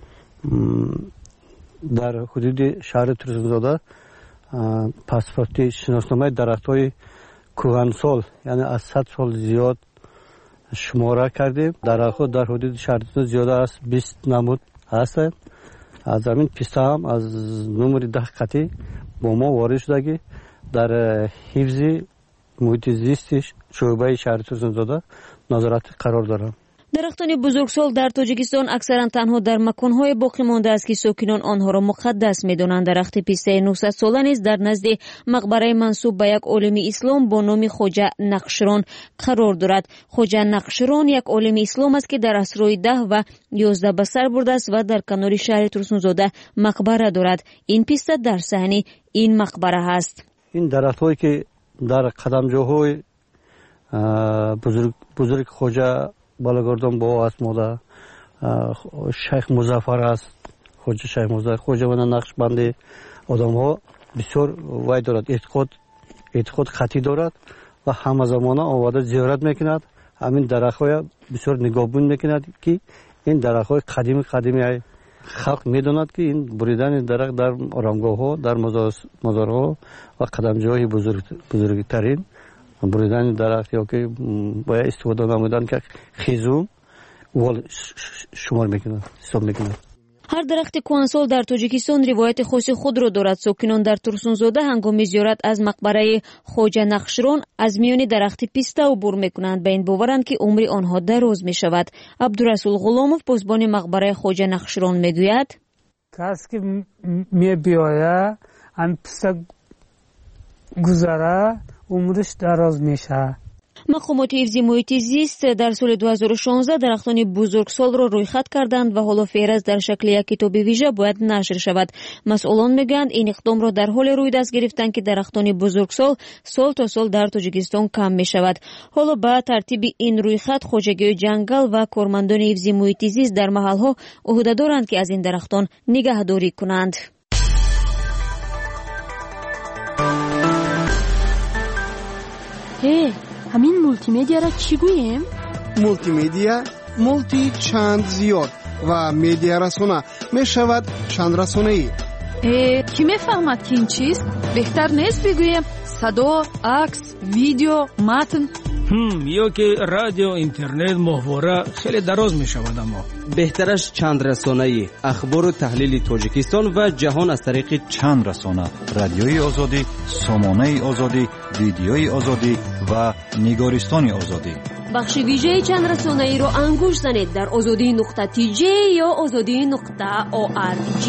дар ҳудуди шаҳри Турсунзода паспорти шиносномаи дарахтҳои кӯҳансол, яъне аз сад сол зиёд шумора кардем. дарахтҳо дар ҳудуди шаҳри Турсунзода зиёда аз бист намуд ҳастанд. аз ҳамин писта ҳам аз номери даҳ қатъӣ бо мо ворид шудаги дар ҳифзи муҳити зисти шӯъбаи шаҳри Турсунзода назорати қарор доранд. дарахтони бузургсол дар Тоҷикистон аксаран танҳо дар маконҳое боқӣ мондааст ки сокинон онҳоро муқаддас медонанд. дарахти пистаи нӯҳсад сола низ дар назди мақбараи мансуб ба як олими ислом бо номи Хоҷа Нақширон қарор дорад. Хоҷа Нақширон як олими ислом аст ки дар асрҳои даҳ ва ёздаҳ ба сар бурдааст ва дар канори шаҳри Турсунзода мақбара дорад. ин писта дар саҳни ин мақбара ҳаст. ин дарахтҳое ки дар қадамҷоҳои бузурги Хоҷа балагордон бо аст, мода шайх Музаффар аст, хоҷа шайх Музаффар, хоҷа вана Нақшбанди, одамҳо бисёр вай дорад, эътиқод эътиқод қатъӣ дорад ва ҳамазамона оварда зиёрат мекунад. ҳамин дарахтҳоя бисёр нигоҳбон мекунад ки ин дарахтҳои қадими қадими халқ медонад ки ин буридани дарахт дар орамгоҳҳо, дар мозорҳо ва қадамҷоҳои бузургтарин буридани дарахт ёки бояд истифода намудан ки хизум вол шумор мекунад, ҳисоб мекунад. ҳар дарахти кӯҳансол дар Тоҷикистон ривояти хоси худро дорад. сокинон дар Турсунзода ҳангоми зиёрат аз мақбараи Хоҷа Нақширон аз миёни дарахти писта убур мекунанд. ба ин боваранд ки умри онҳо дароз мешавад. Абдурасул Ғуломов, посбони мақбараи Хоҷа Нақширон, мегӯяд: кас ки мебиёя ам писта гузара умриш дароз мешавад. мақомоти ҳифзи муҳити зист дар соли ду ҳазору шонздаҳ дарахтони бузургсолро рӯйхат карданд ва ҳоло феҳрист дар шакли як китоби вижа бояд нашр шавад. масъулон мегӯянд ин иқдомро дар ҳоле рӯй даст гирифтанд ки дарахтони бузургсол сол то сол дар Тоҷикистон кам мешавад. ҳоло ба тартиби ин рӯйхат хоҷагиёи ҷангал ва кормандони ҳифзи муҳити зист дар маҳалҳо уҳда доранд ки аз ин дарахтон нигаҳдорӣ кунанд. ҳе ҳамин мултимедиаро чӣ гӯем? мултимедия мулти чанд зиёд ва медиарасона мешавад чандрасонаӣ. э кӣ мефаҳмад ки ин чист? беҳтар нест бигӯем садо, акс, видео, матн. ҳм ё ки радио, интернет, моҳвора хеле дароз мешавад. аммо беҳтараш чандрасонаӣ, ахбору таҳлили Тоҷикистон ва ҷаҳон аз тариқи чандрасона, радиои озодӣ, сомонаи озодӣ, видеои озодӣ ва нигористони озодӣ. бахши вижаи чандрасонаиро ангуш занед дар озодӣ нуқта ти ҷе ё озодӣ нуқта о ар ҷи.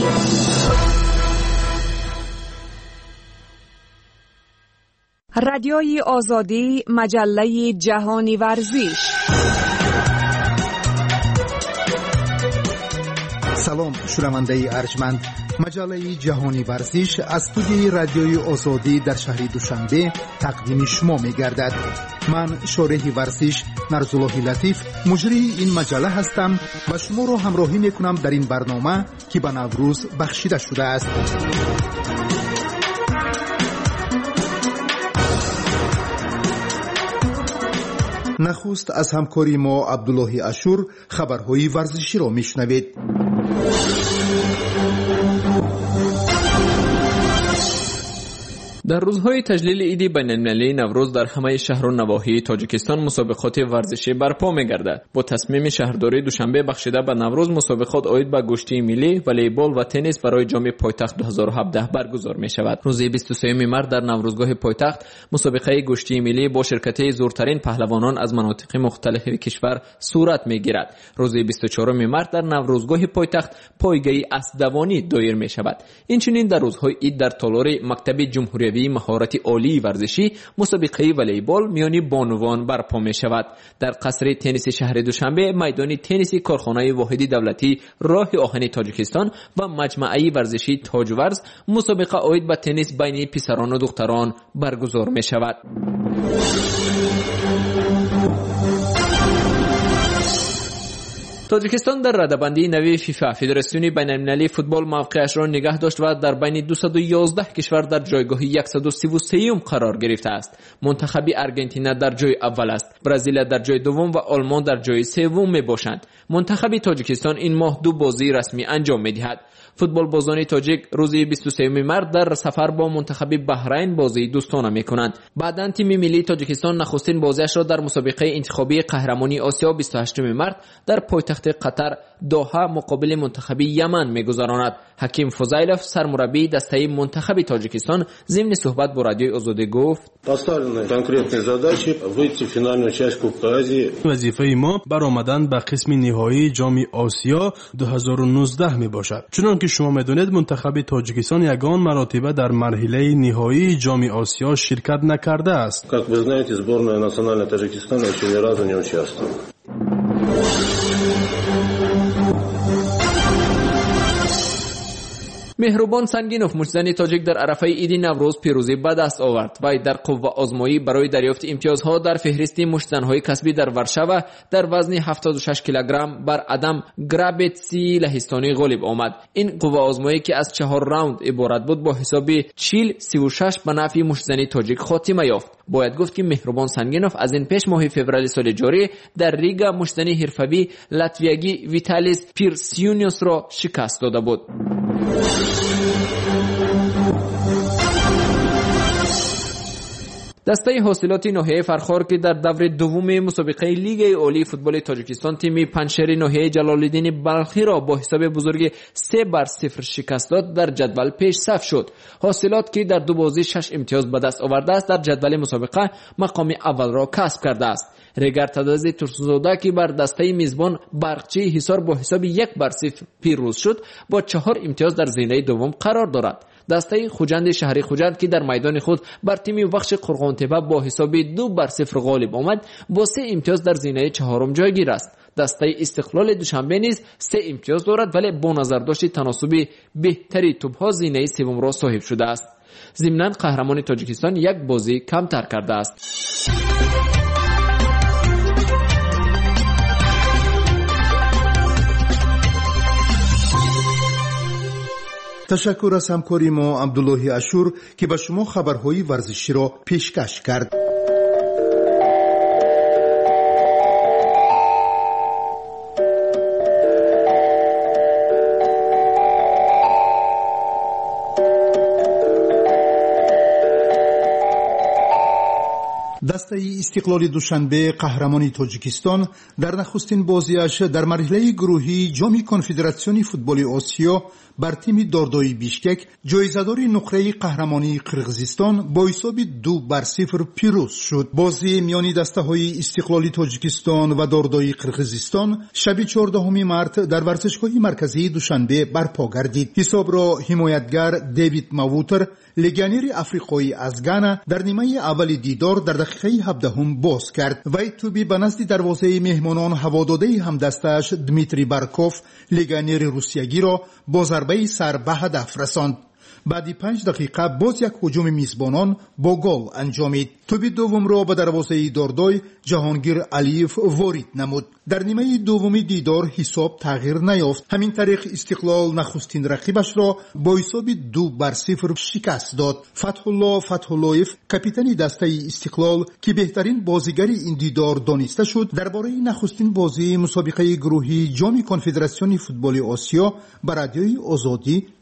радиои озодӣ, маҷаллаи ҷаҳони варзиш. салом шунавандаи арҷманд, маҷаллаи ҷаҳони варзиш аз студияи радиои озодӣ дар шаҳри Душанбе тақдими шумо мегардад. ман шореҳи варзиш Нарзуллоҳи Латиф муҷрии ин маҷалла ҳастам ва шуморо ҳамроҳӣ мекунам дар ин барнома ки ба Наврӯз бахшида шудааст. нахуст аз ҳамкори мо Абдуллоҳи Ашур хабарҳои варзиширо мешунавед. در روزهای تجلیل عید بین‌المللی نوروز در همه شهر و نواحی تاجیکستان مسابقات ورزشی برپا می‌گردد. با تصمیم شهرداری دوشنبه بخشیده به نوروز مسابقات عاید به گشتی ملی، والیبال و تنیس برای جام پایتخت دو هزار و هفده برگزار می‌شود. روز بیست و سوم مارس در نوروزگاه پایتخت مسابقه گشتی ملی با شرکت زورترین پهلوانان از مناطق مختلف کشور صورت می‌گیرد. روز بیست و چهارم مارس در نوروزگاه پایتخت پایگاه اسبدوانی دایر می‌شود. اینچنین در روزهای عید در تالار مکتب جمهوری مهارت عالی ورزشی مسابقه والیبال میان بانوان برپا می شود. در قصر تنیس شهر دوشنبه میدان تنیس کارخانه واحدی دولتی راه آهن تاجیکستان و مجمعه ورزشی تاجورز مسابقه عاید به تنیس بین پسران و دختران برگزار می شود. تاجیکستان در رده‌بندی نوی فیفا فدراسیون بین‌المللی فوتبال موقعش را نگه داشت و در بین دویست و یازده کشور در جایگاه صد و سی و سه قرار گرفته است. منتخب آرژانتین در جای اول است، برزیل در جای دوم و آلمان در جای سوم میباشند. منتخب تاجیکستان این ماه دو بازی رسمی انجام میدهد. فوتبال بازان تاجیک روز بیست و سوم مارس در سفر با منتخب بحرین بازی دوستانه میکنند. بعداً تیم ملی تاجیکستان نخستین بازیش را در مسابقه انتخابی قهرمانی آسیا بیست و هشتم مارس در پایتخت قطر دوحه مقابل منتخب یمن میگذراند. حکیم فضیلов سرمربی دسته منتخب تاجیکستان ضمن صحبت با رادیوی آزادی گفت: وظیفه ما برآمدن به قسم نهایی جام آسیا دو هزار و نوزده می باشد. چنانکه شما میدونید منتخب تاجیکستان یگان مراتبه در مرحله نهایی جام آسیا شرکت نکرده است. Как вы знаете, сборная национальной Таджикистана еще ни разу не участвовала. مهربان سنگینوف مجزن تاجیک در عرفه عید نوروز پیروزی به دست آورد و در قوه آزمایی برای دریافت امتیازها در فهرست مجزن‌های کسبی در ورشاو در وزن هفتاد و شش کیلوگرم بر ادم گرابتسی لهستانی غالب آمد. این قوه آزمایی که از چهار راوند عبارت بود با حساب چهل سی و شش به نفع مجزن تاجیک خاتمه یافت. باید گفت که مهربان سنگینوف از این پیش ماه فوریه سال جاری در ریگا مجزن حرفه‌ای لاتویایی ویتالیس پیرسیونیوس را شکست داده بود. دسته حاصلات ناحیه فرخار که در دور دوم مسابقه لیگ عالی فوتبال تاجیکستان تیم پنشر ناحیه جلال‌الدین بلخی را با حساب بزرگ سه بر صفر شکست داد در جدول پیش صف شد. حاصلات که در دو بازی شش امتیاز به دست آورده است در جدول مسابقه مقام اول را کسب کرده است. ریگر تداز ترسوزاده که بر دسته میزبان برقچی حصار با حساب یک بر صفر پیروز شد با چهار امتیاز در زینه دوم قرار دارد. دسته خوجند شهری خوجند که در میدان خود بر تیم بخش قرقانتپه با حساب دو بر صفر غالب آمد با سه امتیاز در زینه چهارم جایگیر است. دسته استقلال دوشنبه نیز سه امتیاز دارد ولی با نظر داشت تناسب بهتری توپ‌ها زینه سوم را صاحب شده است. ضمناً قهرمان تاجیکستان یک بازی کمتر کرده است. تشکر از همکاری ما عبدالله اشور که به شما خبرهای ورزشی را پیشکش کرد. دسته استقلال دوشنبه قهرمان تاجیکستان در نخستین بازیش در مرحله گروهی جام کنفدراسیون فوتبال آسیا بر تیم داردای بیشکک جایزه‌دار نقره قهرمانی قرقیزستان با حساب دو بر صفر پیروز شد. بازی میان دسته‌های استقلال تاجیکستان و داردای قرقیزستان شب چهاردهم مارس در ورزشگاه مرکزی دوشنبه برپا گردید. حساب را حمایتگر دیوید ماووتر لگیونر افریقایی از گانا در نیمه اول دیدار در دقیقه هفدهم باز کرد. وی توپی به نزد دروازه مهمانان هواداده همدستش دمیتری بارکوف لگیونر روسیایی را با ضربه سر به هدف رساند. بعد پنج دقیقه باز یک هجوم میزبانان با گل انجامید. توپ دوم را به دروازه داردای جهانگیر علیف وارد نمود. در نیمه دومی دیدار حساب تغییر نیافت. همین طریق استقلال نخستین رقیبش را با حساب دو بر صفر شکست داد. فتح الله فتح اللهیف کاپیتان دسته استقلال که بهترین بازیگر این دیدار دانسته شد درباره نخستین بازی مسابقه گروهی جام کنفدراسیون فوتبال آسیا بر رادیوی آزادی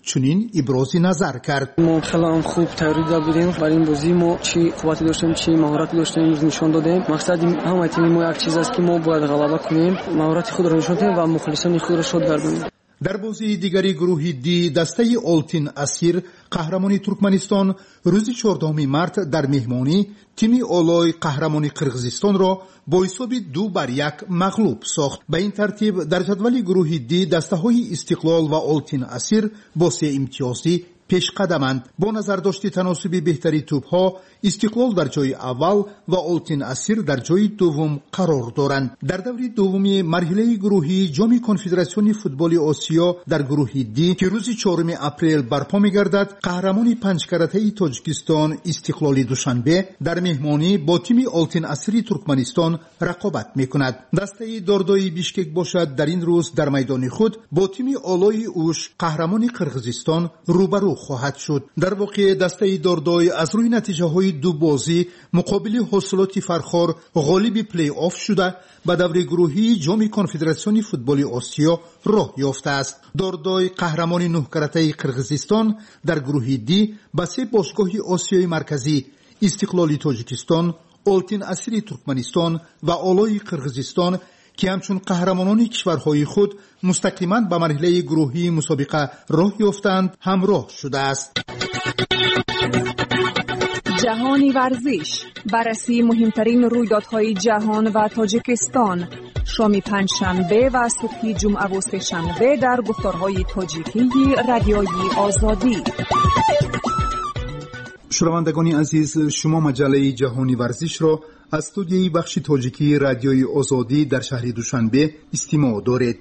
چنین ابراز نظر کرد. ما خیلی خوب تیاری بودیم برای این بازی. ما چی قوتی داشتیم چی مهارتی داشتیم نشون دادیم. مقصد همه تیم ما یک چیز است که ما باید غلبه کنیم، مهارت خود را نشون دهیم و مخلصان خود را شاد گردانیم. در بازی دیگری گروه دی دسته آلتین اسیر قهرمان ترکمنستان روز چهاردهم مارس در مهمانی تیم اولای قهرمان قرغیزستان را با حساب دو بر یک مغلوب ساخت. به این ترتیب در جدول گروه دی دسته های استقلال و آلتین اسیر با سه امتیازی پیش قدمند. با نظر داشتی تناسب بهتری توپ ها استقلال در جای اول و آلتین اسیر در جای دوم قرار دارند. در دور دومی مرحله گروهی جام کنفدراسیون فوتبال آسیا در گروه دی که روز چهارم اپریل برپا می‌گردد، قهرمان پنج کرته تاجیکستان استقلال دوشنبه در مهمانی با تیم آلتین اسیر ترکمنستان رقابت می‌کند. دسته داردای بیشکک باشد در این روز در میدان خود با تیم آلای اوش قهرمان قرغیزستان روبرو خواهد شد. در واقع دسته داردای از روی نتیجه های دو بازی مقابل حاصلات فرخار غالب پلی آف شده به دور گروهی جام کنفدراسیون فوتبال آسیا راه یافته است. داردای قهرمان نه کرته قرغیزستان در گروه دی با سه باشگاه آسیای مرکزی استقلال تاجیکستان، آلتین اسیر ترکمنستان و آلای قرغیزستان که همچون قهرمانان کشورهای خود مستقیما به مرحله گروهی مسابقه راه یافتند همراه شده است. جهانی ورزش، بررسی مهمترین رویدادهای جهان و تاجیکستان، شام پنجشنبه و صبح جمعه و سه‌شنبه در گفتارهای تاجیکی رادیوی آزادی. شنوندگان عزیز، شما مجله جهانی ورزش را از استودیوی بخش تاجیکی رادیوی آزادی در شهر دوشنبه استماع دارید.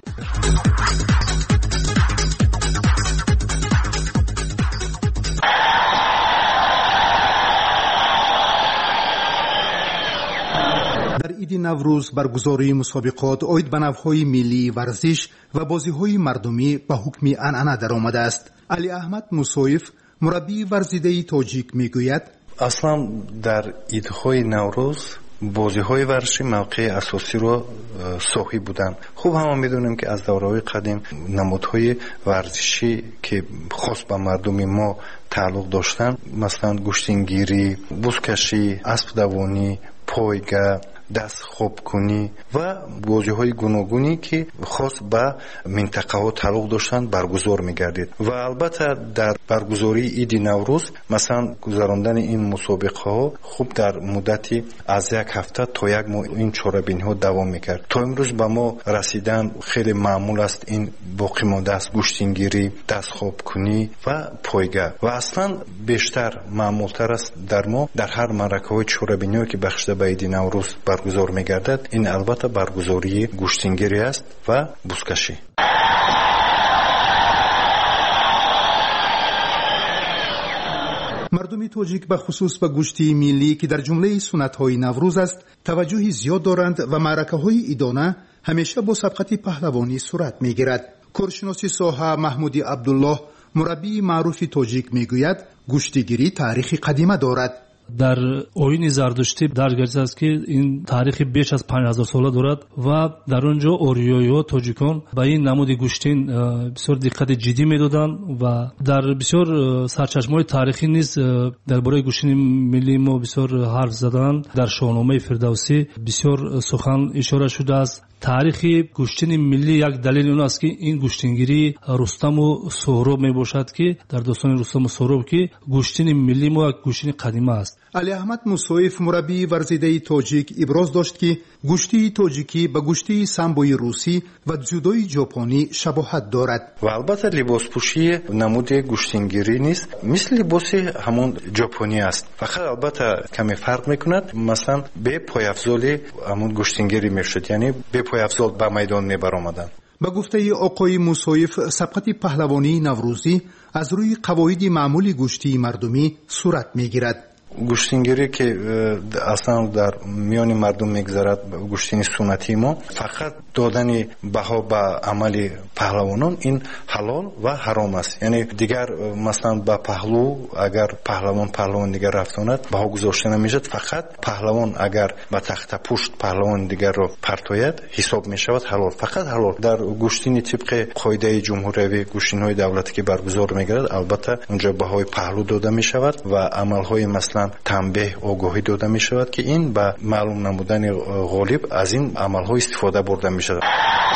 در عید نوروز برگزاری مسابقات عاید به نوهای ملی ورزش و بازی‌های مردمی به حکم عنعنه درآمده است. علی احمد موسویف مربی ورزیده تاجیک میگوید اصلا در عیدهای نوروز بازی‌های ورزشی موقع اساسی رو صاحب بودن. خوب هم میدونیم که از دوره‌های قدیم نمادهای ورزشی که خاص به مردم ما تعلق داشتن، مثلا گوشتینگیری، بزکشی، اسب دوانی، پایگاه، دست خوب کنی و بازی‌های گوناگونی که خاص به منطقه ها تعلق داشتن برگزار می‌گردید. و البته در برگزاری عید نوروز مثلا گذراندن این مسابقه ها خوب در مدتی از یک هفته تا یک ماه این چاره‌بینی ها دوام می‌کرد. تا امروز به ما رسیدن خیلی معمول است این باقی مانده است گوشتینگیری، دست خوب کنی و پایگاه و اصلا بیشتر معمول‌تر است در ما در هر معرکه‌های چاره‌بینی که بخشیده به عید نوروز برگزار می‌گردد. این البته برگزاری گوشتینگیری است و بزکشی. مردم تاجیک به خصوص به گوشتی ملی که در جمله سنت‌های نوروز است توجهی زیاد دارند و معرکه‌های عیدانه همیشه با سبقت پهلوانی صورت می‌گیرد. کارشناس ساحه محمودی عبدالله مربی معروف تاجیک میگوید گوشتگیری تاریخ قدیمه دارد. در آیین زردشتی درگرفته است که این تاریخ بیش از پنج هزار ساله دارد و در آنجا اوریایی ها تاجیکان به این نمود گوشتین بسیار دقت جدی میدادند و در بسیار سرچشمه‌های تاریخی نیز درباره گوشتین ملی ما بسیار حرف زدند. در شاهنامه فردوسی بسیار سخن اشاره شده است. تاریخ گوشتین ملی یک دلیل اون است که این گوشتینگیری رستم و سهراب می باشد که در داستان رستم و سهراب که گوشتین ملی ما یک گوشتین قدیمه است. علی احمد موسویف مربی ورزیده تاجیک ابراز داشت که گوشتی تاجیکی به گوشتی سامبوی روسی و جودوی ژاپنی شباهت دارد و البته لباسپوشی نمود گوشتینگیری نیست، مثل لباس همون ژاپنی است، فقط البته کمی فرق میکند. مثلا به پایافزال همون گوشتینگیری میشد، یعنی به پایافزال به میدان میبرآمدند. با گفته آقای موسویف سبقت پهلوانی نوروزی از روی قواعد معمولی گوشتی مردمی صورت میگیرد. گوشتینگیری که اصلا در میان مردم میگذرد، گوشتین سنتی ما، فقط دادن بها به عمل پهلوانان این حلال و حرام است. یعنی دیگر مثلا به پهلو اگر پهلوان پهلوان دیگر رفتاند بها گذاشته نمیشد، فقط پهلوان اگر به تخت پشت پهلوان دیگر را پرتاید حساب می شود حلال، فقط حلال. در گوشتین طبق قاعده جمهوری گوشتین های دولتی که برگزار میگردد البته اونجا بهای پهلو داده می شود و عمل های مثلا تنبیه آگاهی داده می شود که این به معلوم نمودن غالب از این عمل ها استفاده برده می شود.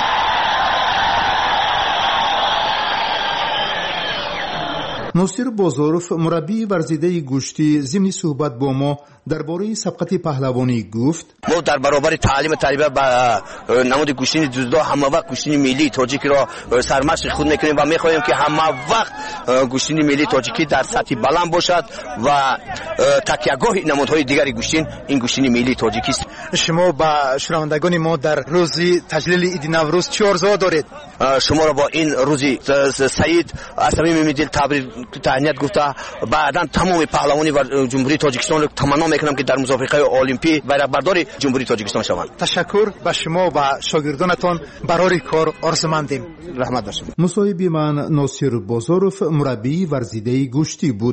ناصر بازاروف مربی ورزیده گوشتی ضمن صحبت با ما درباره سبقت پهلوانی گفت: ما در برابر تعلیم طلبه با نماد گوشتین جوزدو همه وقت گوشتین ملی تاجیک را سرمشق خود میکنیم و میخواهیم که همه وقت گوشتین ملی تاجیکی در سطح بلند باشد و تکیهگاه نمادهای دیگری گوشتین این گوشتین ملی تاجیکی است. شما با شنوندگان ما در روز تجلیل عید نوروز چه آرزو دارید؟ شما را با این روزی سعید از صمیم دل تبریک تهنیت گفته بعداً تمام پهلوانی و جمهوری تاجیکستان را تمنا میکنم که در مسابقه المپیک بیرقبردار جمهوری تاجیکستان شوند. تشکر به شما و شاگردانتان برای کار آرزومندیم. رحمت بر شما. مصاحبه من ناصر بازاروف مربی ورزیده گوشتی بود.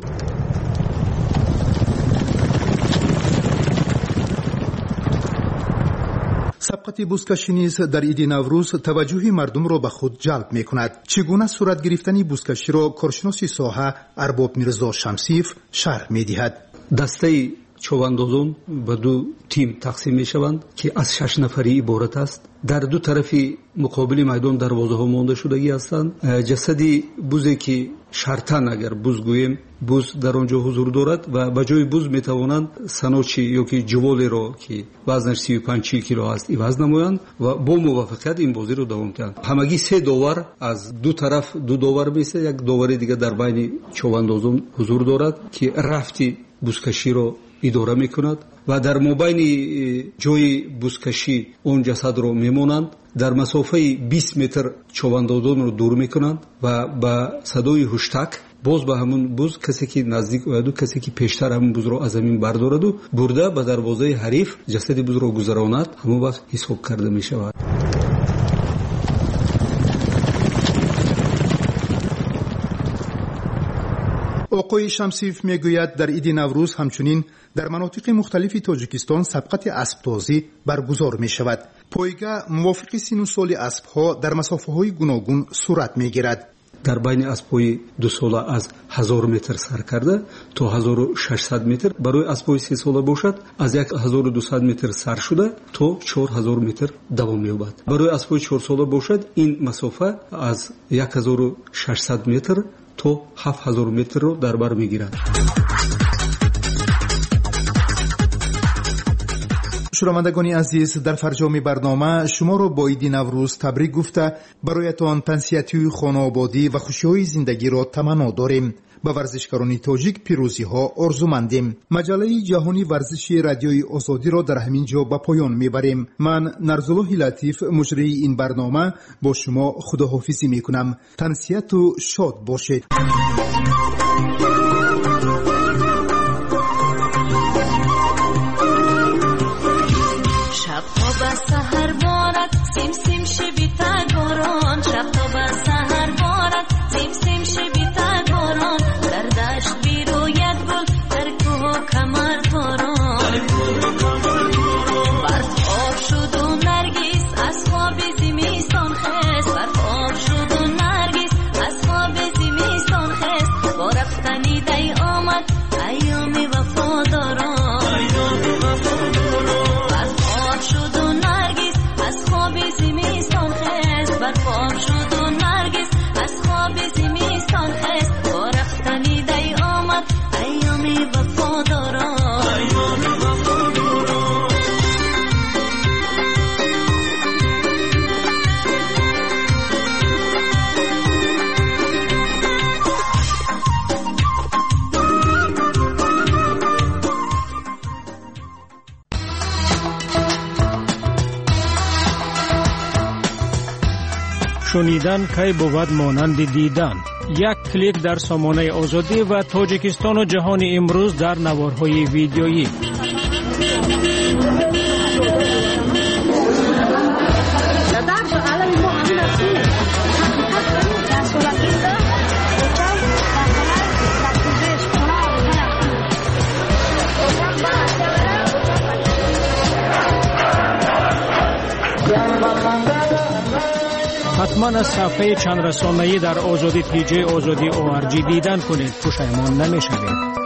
سبقت بزکشی نیز در عید نوروز توجه مردم را به خود جلب می کند. چگونه صورت گرفتن بزکشی را کارشناس ساحه ارباب میرزا شمسیف شرح می دهد. دسته چوباندازان به دو تیم تقسیم می شوند که از شش نفری عبارت است. در دو طرف مقابل میدان دروازه ها مانده شدگی هستند. جسدی بوزی که شرطن اگر بوز گوییم بوز در آنجا حضور دارد و به جای بوز می توانند سنوچی یا که جوالی را که وزنش سی و پنج کیلو است عوض نمایند و با موافقت این بازی را دوام دهند. همگی سه داور از دو طرف دو داور میشه، یک داور دیگه در بین چوباندازان حضور دارد که رفتی بوزکشی را اداره میکند و در مابین جای بوزکشی اون جسد رو میمونند. در مسافه بیست متر چوباندازان رو دور میکنند و با صدای هشتک باز به همون بوز کسی که نزدیک اوید و کسی که پیشتر همون بوز رو از زمین بردارد و برده به دروازه حریف جسد بوز رو گذراند، همون وقت حساب کرده میشود. آقای شمسیف میگوید در عید نوروز همچنین در مناطق مختلف تاجیکستان سبقت اسب‌تازی برگزار می شود. پایگاه موافق سن و سال اسب‌ها در مسافه‌های گوناگون صورت می‌گیرد. در بین اسب‌های دو ساله از هزار متر سر کرده تا هزار و ششصد متر، برای اسب‌های سه ساله باشد از یک هزار و دویست متر سر شده تا چهار هزار متر دوام یابد. برای اسب‌های چهار ساله باشد این مسافه از یک هزار و ششصد متر تا هفت هزار متر رو در بر میگیرند. شنوندگان عزیز، در فرجام برنامه شما را با عید نوروز تبریک گفته برایتان تنسیتی خانوادگی و خوشی‌های زندگی را تمنا داریم. به ورزشکاران تاجیک پیروزی ها آرزومندیم. مجله جهانی ورزشی رادیوی آزادی را در همین جا به پایان میبریم. من نرزالله لطیف مجری این برنامه با شما خداحافظی میکنم. تنسیت و شاد باشید. شب تا به سحر بارد سیم سیم شبی تگاران، شب تا به سحر بارد سیم سیم شبی تگاران، در دشت بیروید گل در کوه کمر باران، برف آب شد و نرگس از خواب زمستان خست، برف آب شد و نرگس از خواب زمستان خست، با رفتنی دی آمد ایام وفاداران، برف آب شد و نرگس از خواب زمستان خست، برف آب شد و نرگس از خواب زمستان خست، با رفتنی دی آمد ایام وفاداران. شنیدن کی بود مانند دیدن. یک کلیک در سامانه آزادی و تاجیکستان و جهان امروز در نوارهای ویدیویی. حتما از صفحه چند رسانه‌ای در آزادی پیجی آزادی او آر جی دیدن کنید، پشیمان نمی‌شوید.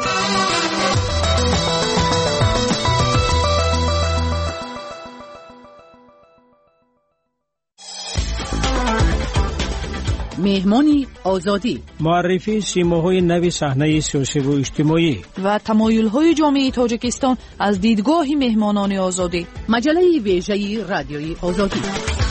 مهمانی آزادی، معرفی سیماهای نوی صحنه سیاسی و اجتماعی و تمایل‌های جامعه تاجیکستان از دیدگاه مهمانان آزادی. مجله ویژه رادیوی آزادی.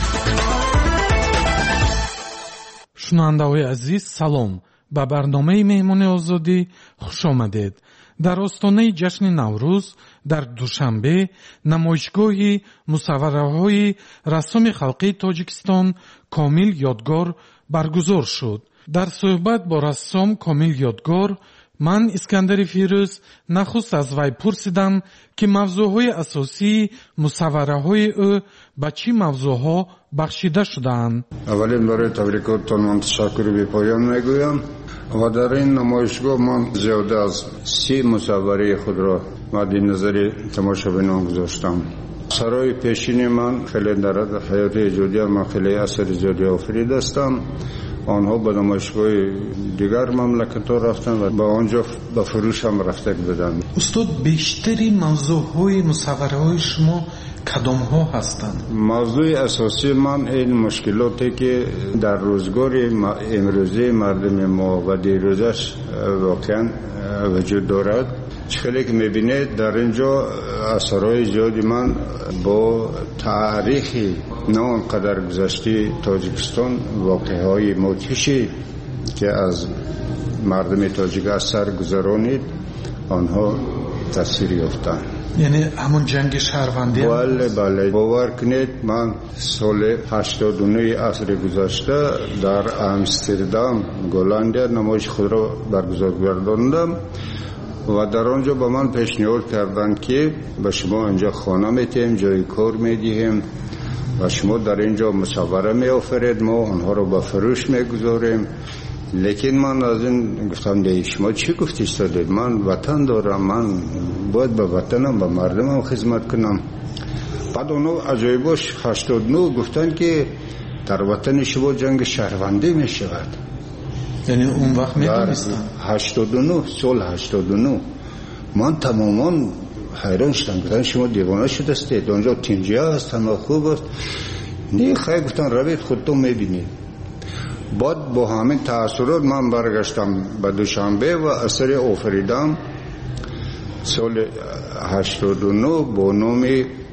шунавандаҳои азиз салом, ба барномаи меҳмони озодӣ хуш омадед. дар остонаи ҷашни наврӯз дар душанбе намоишгоҳи мусаввараҳои рассоми халқии тоҷикистон Комил Ёдгор баргузор шуд. дар суҳбат бо рассом Комил Ёдгор ман Искандари Фирӯз нахуст аз вай пурсидам ки мавзӯъҳои асосии мусаввараҳои ӯ ба чӣ мавзӯъҳо бахшида шудаанд. аввалин барои табрикотатон ман ташаккури бепоён мегӯям ва дар ин намоишгоҳ ман зиёда аз си мусаввараи худро мадди назари тамошобинон гузоштам. сарои пешини ман хеле дар ҳаёти эҷодия ман хеле асари зиёде офаридастам. آنها به نمایشگاه دیگر مملکت‌ها رفتن و با آنجا به فروش هم رفته بودند. استاد بیشتری موضوع‌های مصوره‌های شما کدام‌ها هستند؟ موضوع اساسی من این مشکلاتی که در روزگار امروزی مردم ما و دیروزش واقعا وجود دارد. خیلی که می‌بینید در اینجا اثرهای زیادی من با تاریخی نه آنقدر گذشته تاجیکستان واقعه‌های مدهشی که از مردم تاجیک اثر گذرانید آنها تاثیر یافتند. یعنی همون جنگ شهروندی؟ بله بله باور کنید من سال هشتاد و نه عصر گذشته در آمستردام گلندیا نمایش خود را برگزار گرداندم و در آنجا با من پیشنهاد کردند که به شما اینجا خانه میتیم، جای کار میدهیم و شما در اینجا مصوره میآفرید، ما آنها رو به فروش میگذاریم. لیکن من از این گفتم ده شما چی گفتی استاد؟ من وطن دارم، من باید به وطنم به مردمم خدمت کنم. بعد اونو عجایبش هشتاد و نه گفتن که در وطن شما جنگ شهروندی میشود. یعنی اون وقت میدونستن؟ هشتاد و نه سال هشتاد و نه من تماما حیران شدم. گفتن شما دیوانه شده استید، آنجا تنجیه هست، همه خوب است. نه خیلی گفتن روید خودتون میبینید. بعد با همین تأثیرات من برگشتم به دوشنبه و اثر آفریدم سال هشتاد و نه با نام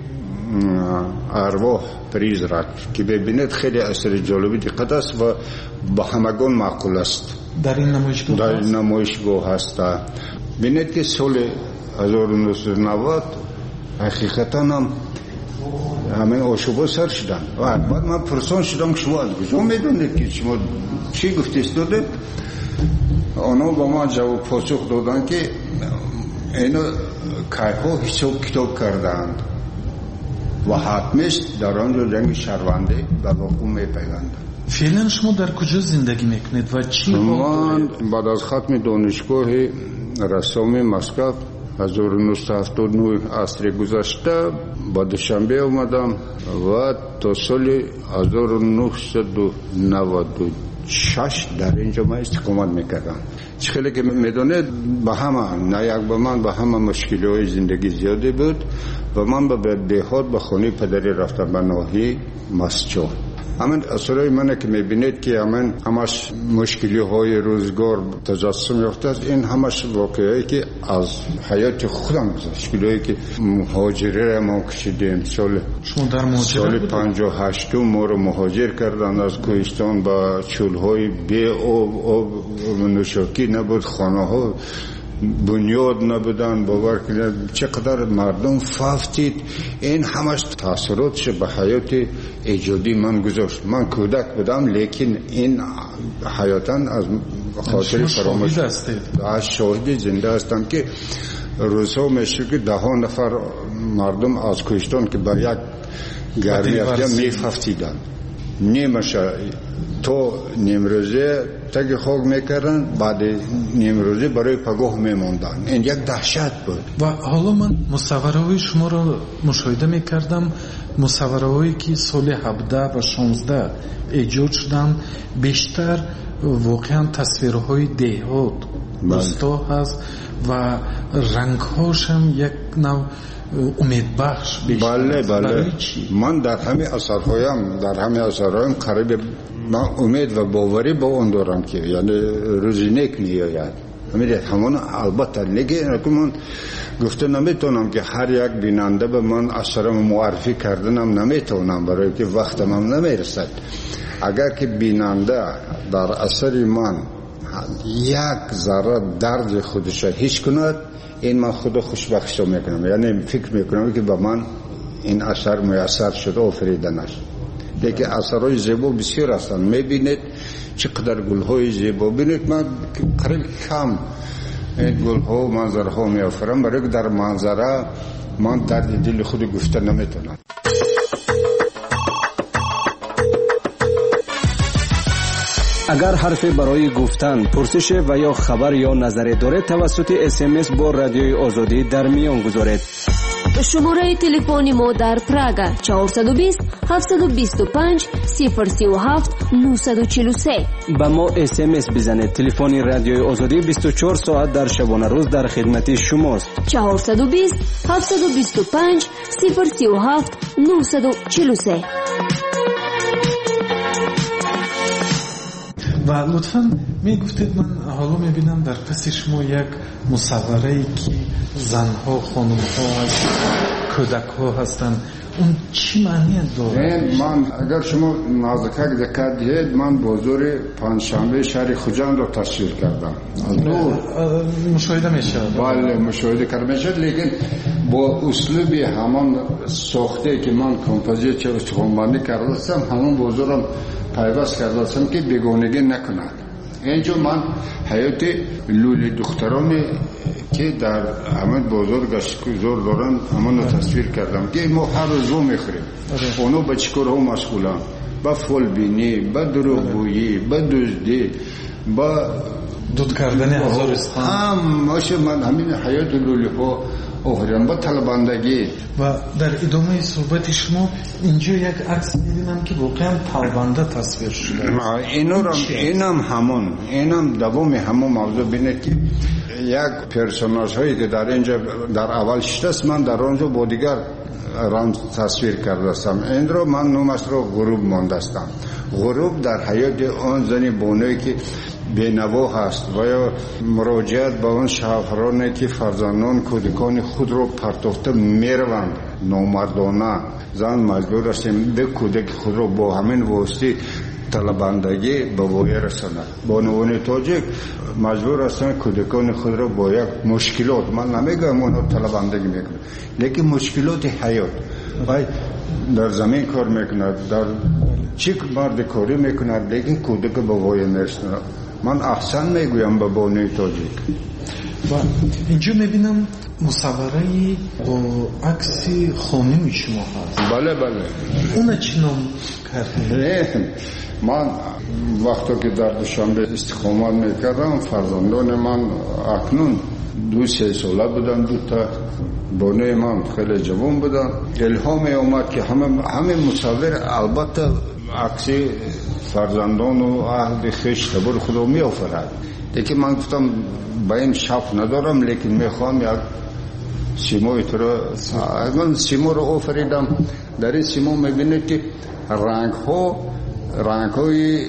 ارواح پریزرک که ببینید خیلی اثر جالبی دقت است و با همگان معقول است. در این نمایشگاه در این نمایشگاه هست. ببینید که سال هزار و نهصد و نود حقیقتا هم همین آشوبا سر شدن و بعد من پرسان شدم که شما از کجا میدونید که شما چی گفتی استاده؟ آنها با ما جواب پاسخ دادن که اینو کارها حساب کتاب کردند و حتمیست در آنجا جنگ شهروندی به وقوع میپیوندند. فعلا شما در کجا زندگی میکنید و چی؟ من بعد از ختم دانشگاه رسامی مسکو هزار و نهصد و هفتاد و نه عصر گذشته با دوشنبه اومدم و تا سال هزار و نهصد و نود و شش در اینجا من استقامت میکردم. خیلی که میدونید به همه نه یک به من به همه مشکلی های زندگی زیاده بود و من به دهات به خانه پدری رفتم به ناحیه مسجد. همین اثرای منه که میبینید که همین همش مشکلی های روزگار تجسم یافته است. این همش واقعی که از حیات خودم گذشت. مشکلی که مهاجره ما کشیدیم سال سال پنجاه و هشت ما رو مهاجر کردن از کوهستان با چولهای بی آب آب نوشاکی نبود، خانه ها بنیاد نبودن. باور کنید چقدر مردم فافتید. این همش تاثیراتش به حیات ایجادی من گذاشت. من کودک بودم لیکن این حیاتاً از خاطر فراموش هستید. شاهد زنده هستم که روزها میشه که ده ها نفر مردم از کوهستان که بر یک گرمی هفتیم میففتیدن نیمشه تو نیمروزه تگ خوک میکردن بعد نیمروزه برای پگاه میموندن. این یک دهشت بود. و حالا من مصوره های شما را مشاهده میکردم، مصوره هایی که سال هفده و شانزده ایجاد شدن بیشتر واقعا تصویرهای دهات روستا هست و رنگ هاش هم یک نوع امید بخش بیشتر. بله بله. من در همه اثرهایم در همه اثرهایم قریب من امید و باوری با اون دارم که یعنی روزی نیک نیاید. امید همون البته لیکن من گفته نمیتونم که هر یک بیننده به من اثرم معرفی کردنم نمیتونم برای که وقتم هم نمیرسد. اگر که بیننده در اثر من یک ذره درد خودش هیچ کند این من خدا خوشبخت میکنم، یعنی فکر میکنم که به من این اثر میسر شده آفریدن است. لیکن اثرهای زیبا بسیار هستند. میبینید چقدر گلهای زیبا بینید. من قریب کم این گلها و منظرها میآفرم برای که در منظره من درد دل خود گفته نمیتونم. اگر حرفی برای گفتن، پرسش و یا خبر یا نظری دارید توسط اس ام اس با رادیوی آزادی در میان گذارید. شماره تلفنی ما در پراگا چهارصد و بیست هفتصد و بیست و پنج صفر سی و هفت نهصد و چهل و سه. با ما اس ام اس بزنید. تلفن رادیوی آزادی بیست و چهار ساعت در شبانه روز در خدمت شماست. چهارصد و بیست هفتصد و بیست و پنج صفر سی و هفت نهصد و چهل و سه. و لطفاً می گفتید من حالا می بینم در پس شما یک مصوره ای که زنها خانم ها هست کودک ها هستن، اون چی معنی داره؟ من اگر شما نازکک دقت دهید من بازار پنجشنبه شهر خوجند را تصویر کردم. مشاهده میشه؟ بله مشاهده کرده میشه، لیکن با اسلوب همان ساخته که من کمپوزیت استخوانبندی کردم همون بازارم پیوست کردم که بیگانگی نکند. اینجا من حیات لولی دخترانی که در همه بازار گشتگزار دارن همون رو تصویر کردم که ما هر روز رو میخوریم. اونا به چیکار ها مشغولن؟ با فولبینی، با دروغگویی، با دزدی، با دود کردن هزارستان. هم ماشه من همین حیات لولی ها آفرین با طلبندگی. و در ادامه صحبت شما اینجا یک عکس می‌بینم که واقعا طلبنده تصویر شده. اینو اینم همون اینم دوم همون موضوع بینه که یک پرسوناژ هایی که در اینجا در اول شدست من در آنجا با دیگر رمز تصویر کردستم. این رو من نامش رو غروب ماندستم. غروب در حیات آن زنی بانوی که بینوا هست و یا مراجعت به اون شوهرانی که فرزندان کودکان خود رو پرتافته میروند نامردانه زن مجبور است به کودک خود رو با همین واسطه طلبندگی به وای رساند. بانوان تاجیک مجبور هستند کودکان خود را با یک مشکلات، من نمیگم اونها طلبندگی میکنند، لیکن مشکلات حیات و در زمین کار میکند، در چیک مرد کاری میکند، لیکن کودک به وای نرساند. من احسن میگویم به بانوی تاجیک. و اینجا میبینم مصوره با عکس خانم شما هست. بله بله. اون چی نام کردید؟ من وقتی که در دوشنبه استقامت میکردم فرزندان من اکنون دو سه ساله بودن، دو تا بانوی من خیلی جوان بودن. الهام اومد که همه همه مصور البته عکس فرزندان و اهل خویش تبر خدا می آفرد. دیگه من گفتم با این شف ندارم، لیکن میخوام یک سیمای تو رو من سیما رو آفریدم. در این سیما میبینید که رنگ ها رنگ های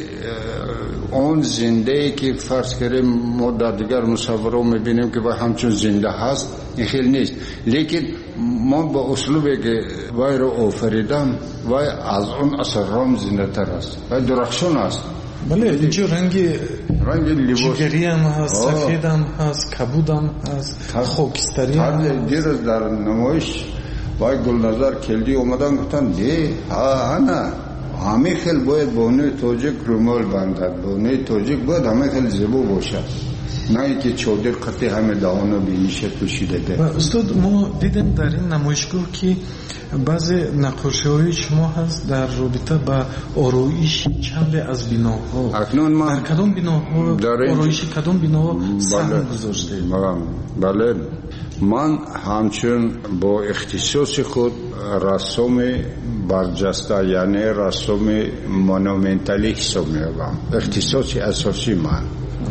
اون زنده ای که فرض کردیم ما در دیگر مصوره میبینیم که با همچون زنده هست، این خیلی نیست، لیکن ما با اسلوبی که وای رو آفریدم وای از اون اثرام زنده تر است و درخشان است. بله اینجا رنگ رنگ جگری هم هست، سفید هم هست، کبود هم هست، خاکستری هم هست. دیروز در نمایش وای گل نظر کلدی اومدن گفتن دی ها نه همه خیلی باید بانوی تاجیک رومال بندد، بانوی تاجیک باید همه خیلی زیبا باشد، نه اینکه چادر قطعی همه دهانو بینیشه پوشیده ده. استاد ما دیدیم در این نمایشگاه که بعضی نقاشی های شما هست در رابطه با آرایش چند از بناها. اکنون من در کدام بناها آرایش کدام بناها سهم گذاشته؟ بله، من همچون با اختصاص خود رسوم برجسته یعنی رسوم مونومنتالی حساب می‌کنم، اختصاص اساسی من.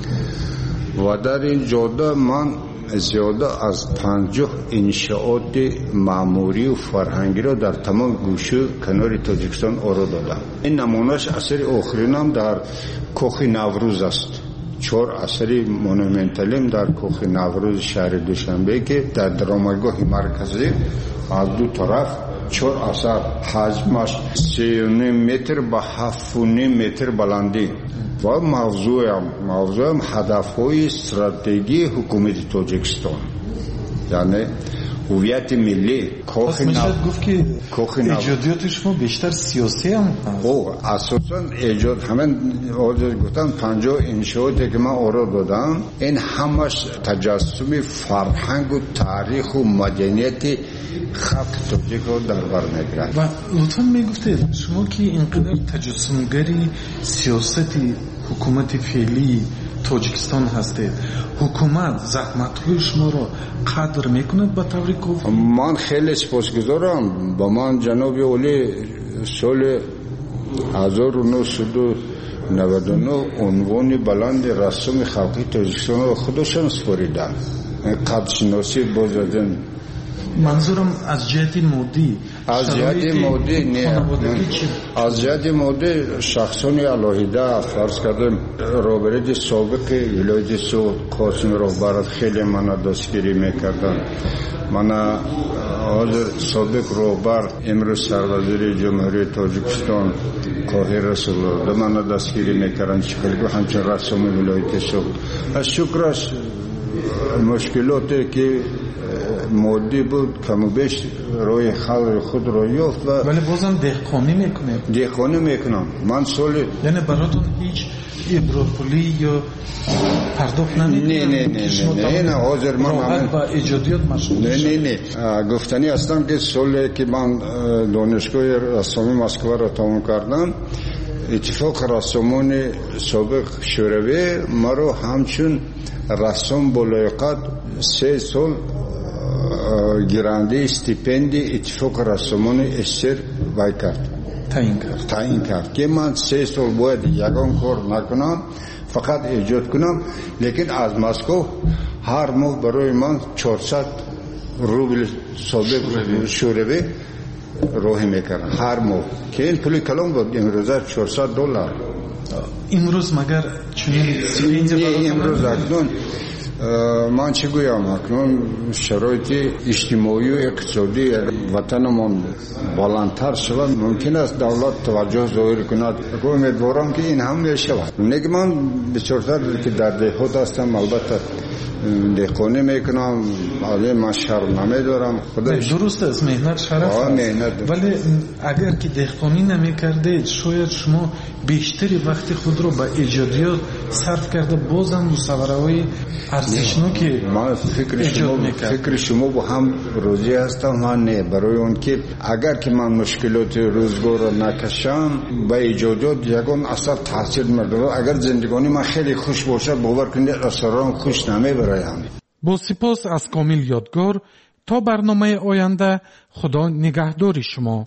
و در این جاده من زیاده از پنجاه انشاءات معماری و فرهنگی را در تمام گوشه کنار تاجیکستان آرا دادم. این نمونهش اثر آخرینم در کاخ نوروز است. چهار اثر مونومنتالیم در کاخ نوروز شهر دوشنبه که در درامایگاه مرکزی از دو طرف چهار اثر، حجمش سه و نیم متر به هفت و نیم متر بلندی و موضوعم موضوعم هدف‌های استراتژی حکومت تاجیکستان، یعنی هویت ملی. کاخ نو گفت که ایجادیات شما بیشتر سیاسی هم او اساسا ایجاد همین آجر گفتم پنجاه انشاءاتی که من آرا دادم این همش تجسم فرهنگ و تاریخ و مدنیت خلق تاجیک رو در بر میگیرد. و لطفا میگفتید شما که اینقدر تجسمگری سیاست حکومت فعلی تاجیکستان هستید، حکومت زحمت‌های شما رو قدر میکند به طوری کافی؟ من خیلی سپاسگزارم. با من جناب اولی سال هزار و نهصد و نود و نه عنوان بلند رسوم خلقی تاجیکستان رو خودشان سپاریدن. قدرشناسی بازدن. منظورم از جهت مادی، از جهت مادی نه، از جهت مادی شخصانی علاهیده فرض کردم رابرد سابق ولایت سوات قاسم رهبر خیلی من دستگیری میکردن. من حاضر سابق رهبر امروز سروزیر جمهوری تاجیکستان قاهر رسول الله من دستگیری میکردن چخلگو همچنین رسوم ولایت سوات. از شکرش مشکلاتی که مادی بود کم و بیش روی خلق خود را یافت. ولی بازم دهقانی میکنه؟ دهقانی میکنم. من سال یعنی براتون هیچ ابراپولی یا پرداخت نمیکنم؟ نه نه نه نه نه حاضر من راحت با ایجادیات مشغول نه نه نه گفتنی هستم که سالی که من دانشگاه رسامی مسکو را تمام کردم اتفاق رسامان سابق شوروی مرا همچون رسام با لیاقت سه سال گیرنده استیپندی اتفاق رسامان استر وای کرد تعیین کرد تعیین کرد که من سه سال باید یگان کار نکنم فقط ایجاد کنم، لیکن از مسکو هر ماه برای من چهارصد روبل سابق شوروی راهی میکردن هر ماه که این پولی کلام بود. امروزه چهارصد دلار. امروز مگر چنین سپینزی امروز اکنون من چه گویم اکنون شرایط اجتماعی و اقتصادی وطنمان بلندتر شود، ممکن است دولت توجه ظاهر کند. امیدوارم که این هم میشود. نگه من بسیارتر که در دهات هستم البته دهقانی میکنم، ولی من شرم نمیدارم. درست است مهنت شرف است، ولی اگر که دهقانی نمیکردید شاید شما بیشتری وقت خود رو به ایجادیات صرف کرده بازم مصورهای ارزشناک من فکر شما فکر شما با هم روزی هستم. من نه، برای اون که اگر که من مشکلات روزگار رو نکشم به ایجادیات یگان اثر تاثیر میذاره. اگر زندگانی من خیلی خوش باشه باور کنید اثرام خوش نمیبره. با سپاس از کامل یادگار. تا برنامه آینده خدا نگهدار شما.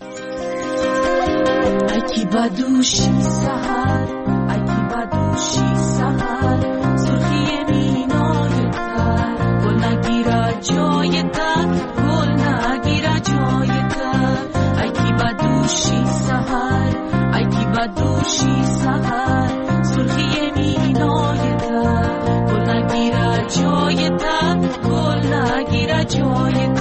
اکی بدوشی سحر اکی بدوشی سحر سرخی مینای تر گل نگیره جای تر گل نگیره جای تر اکی بدوشی سحر اکی بدوشی سحر سرخی مینای تر گل نگیره جای تر گل نگیره جای تر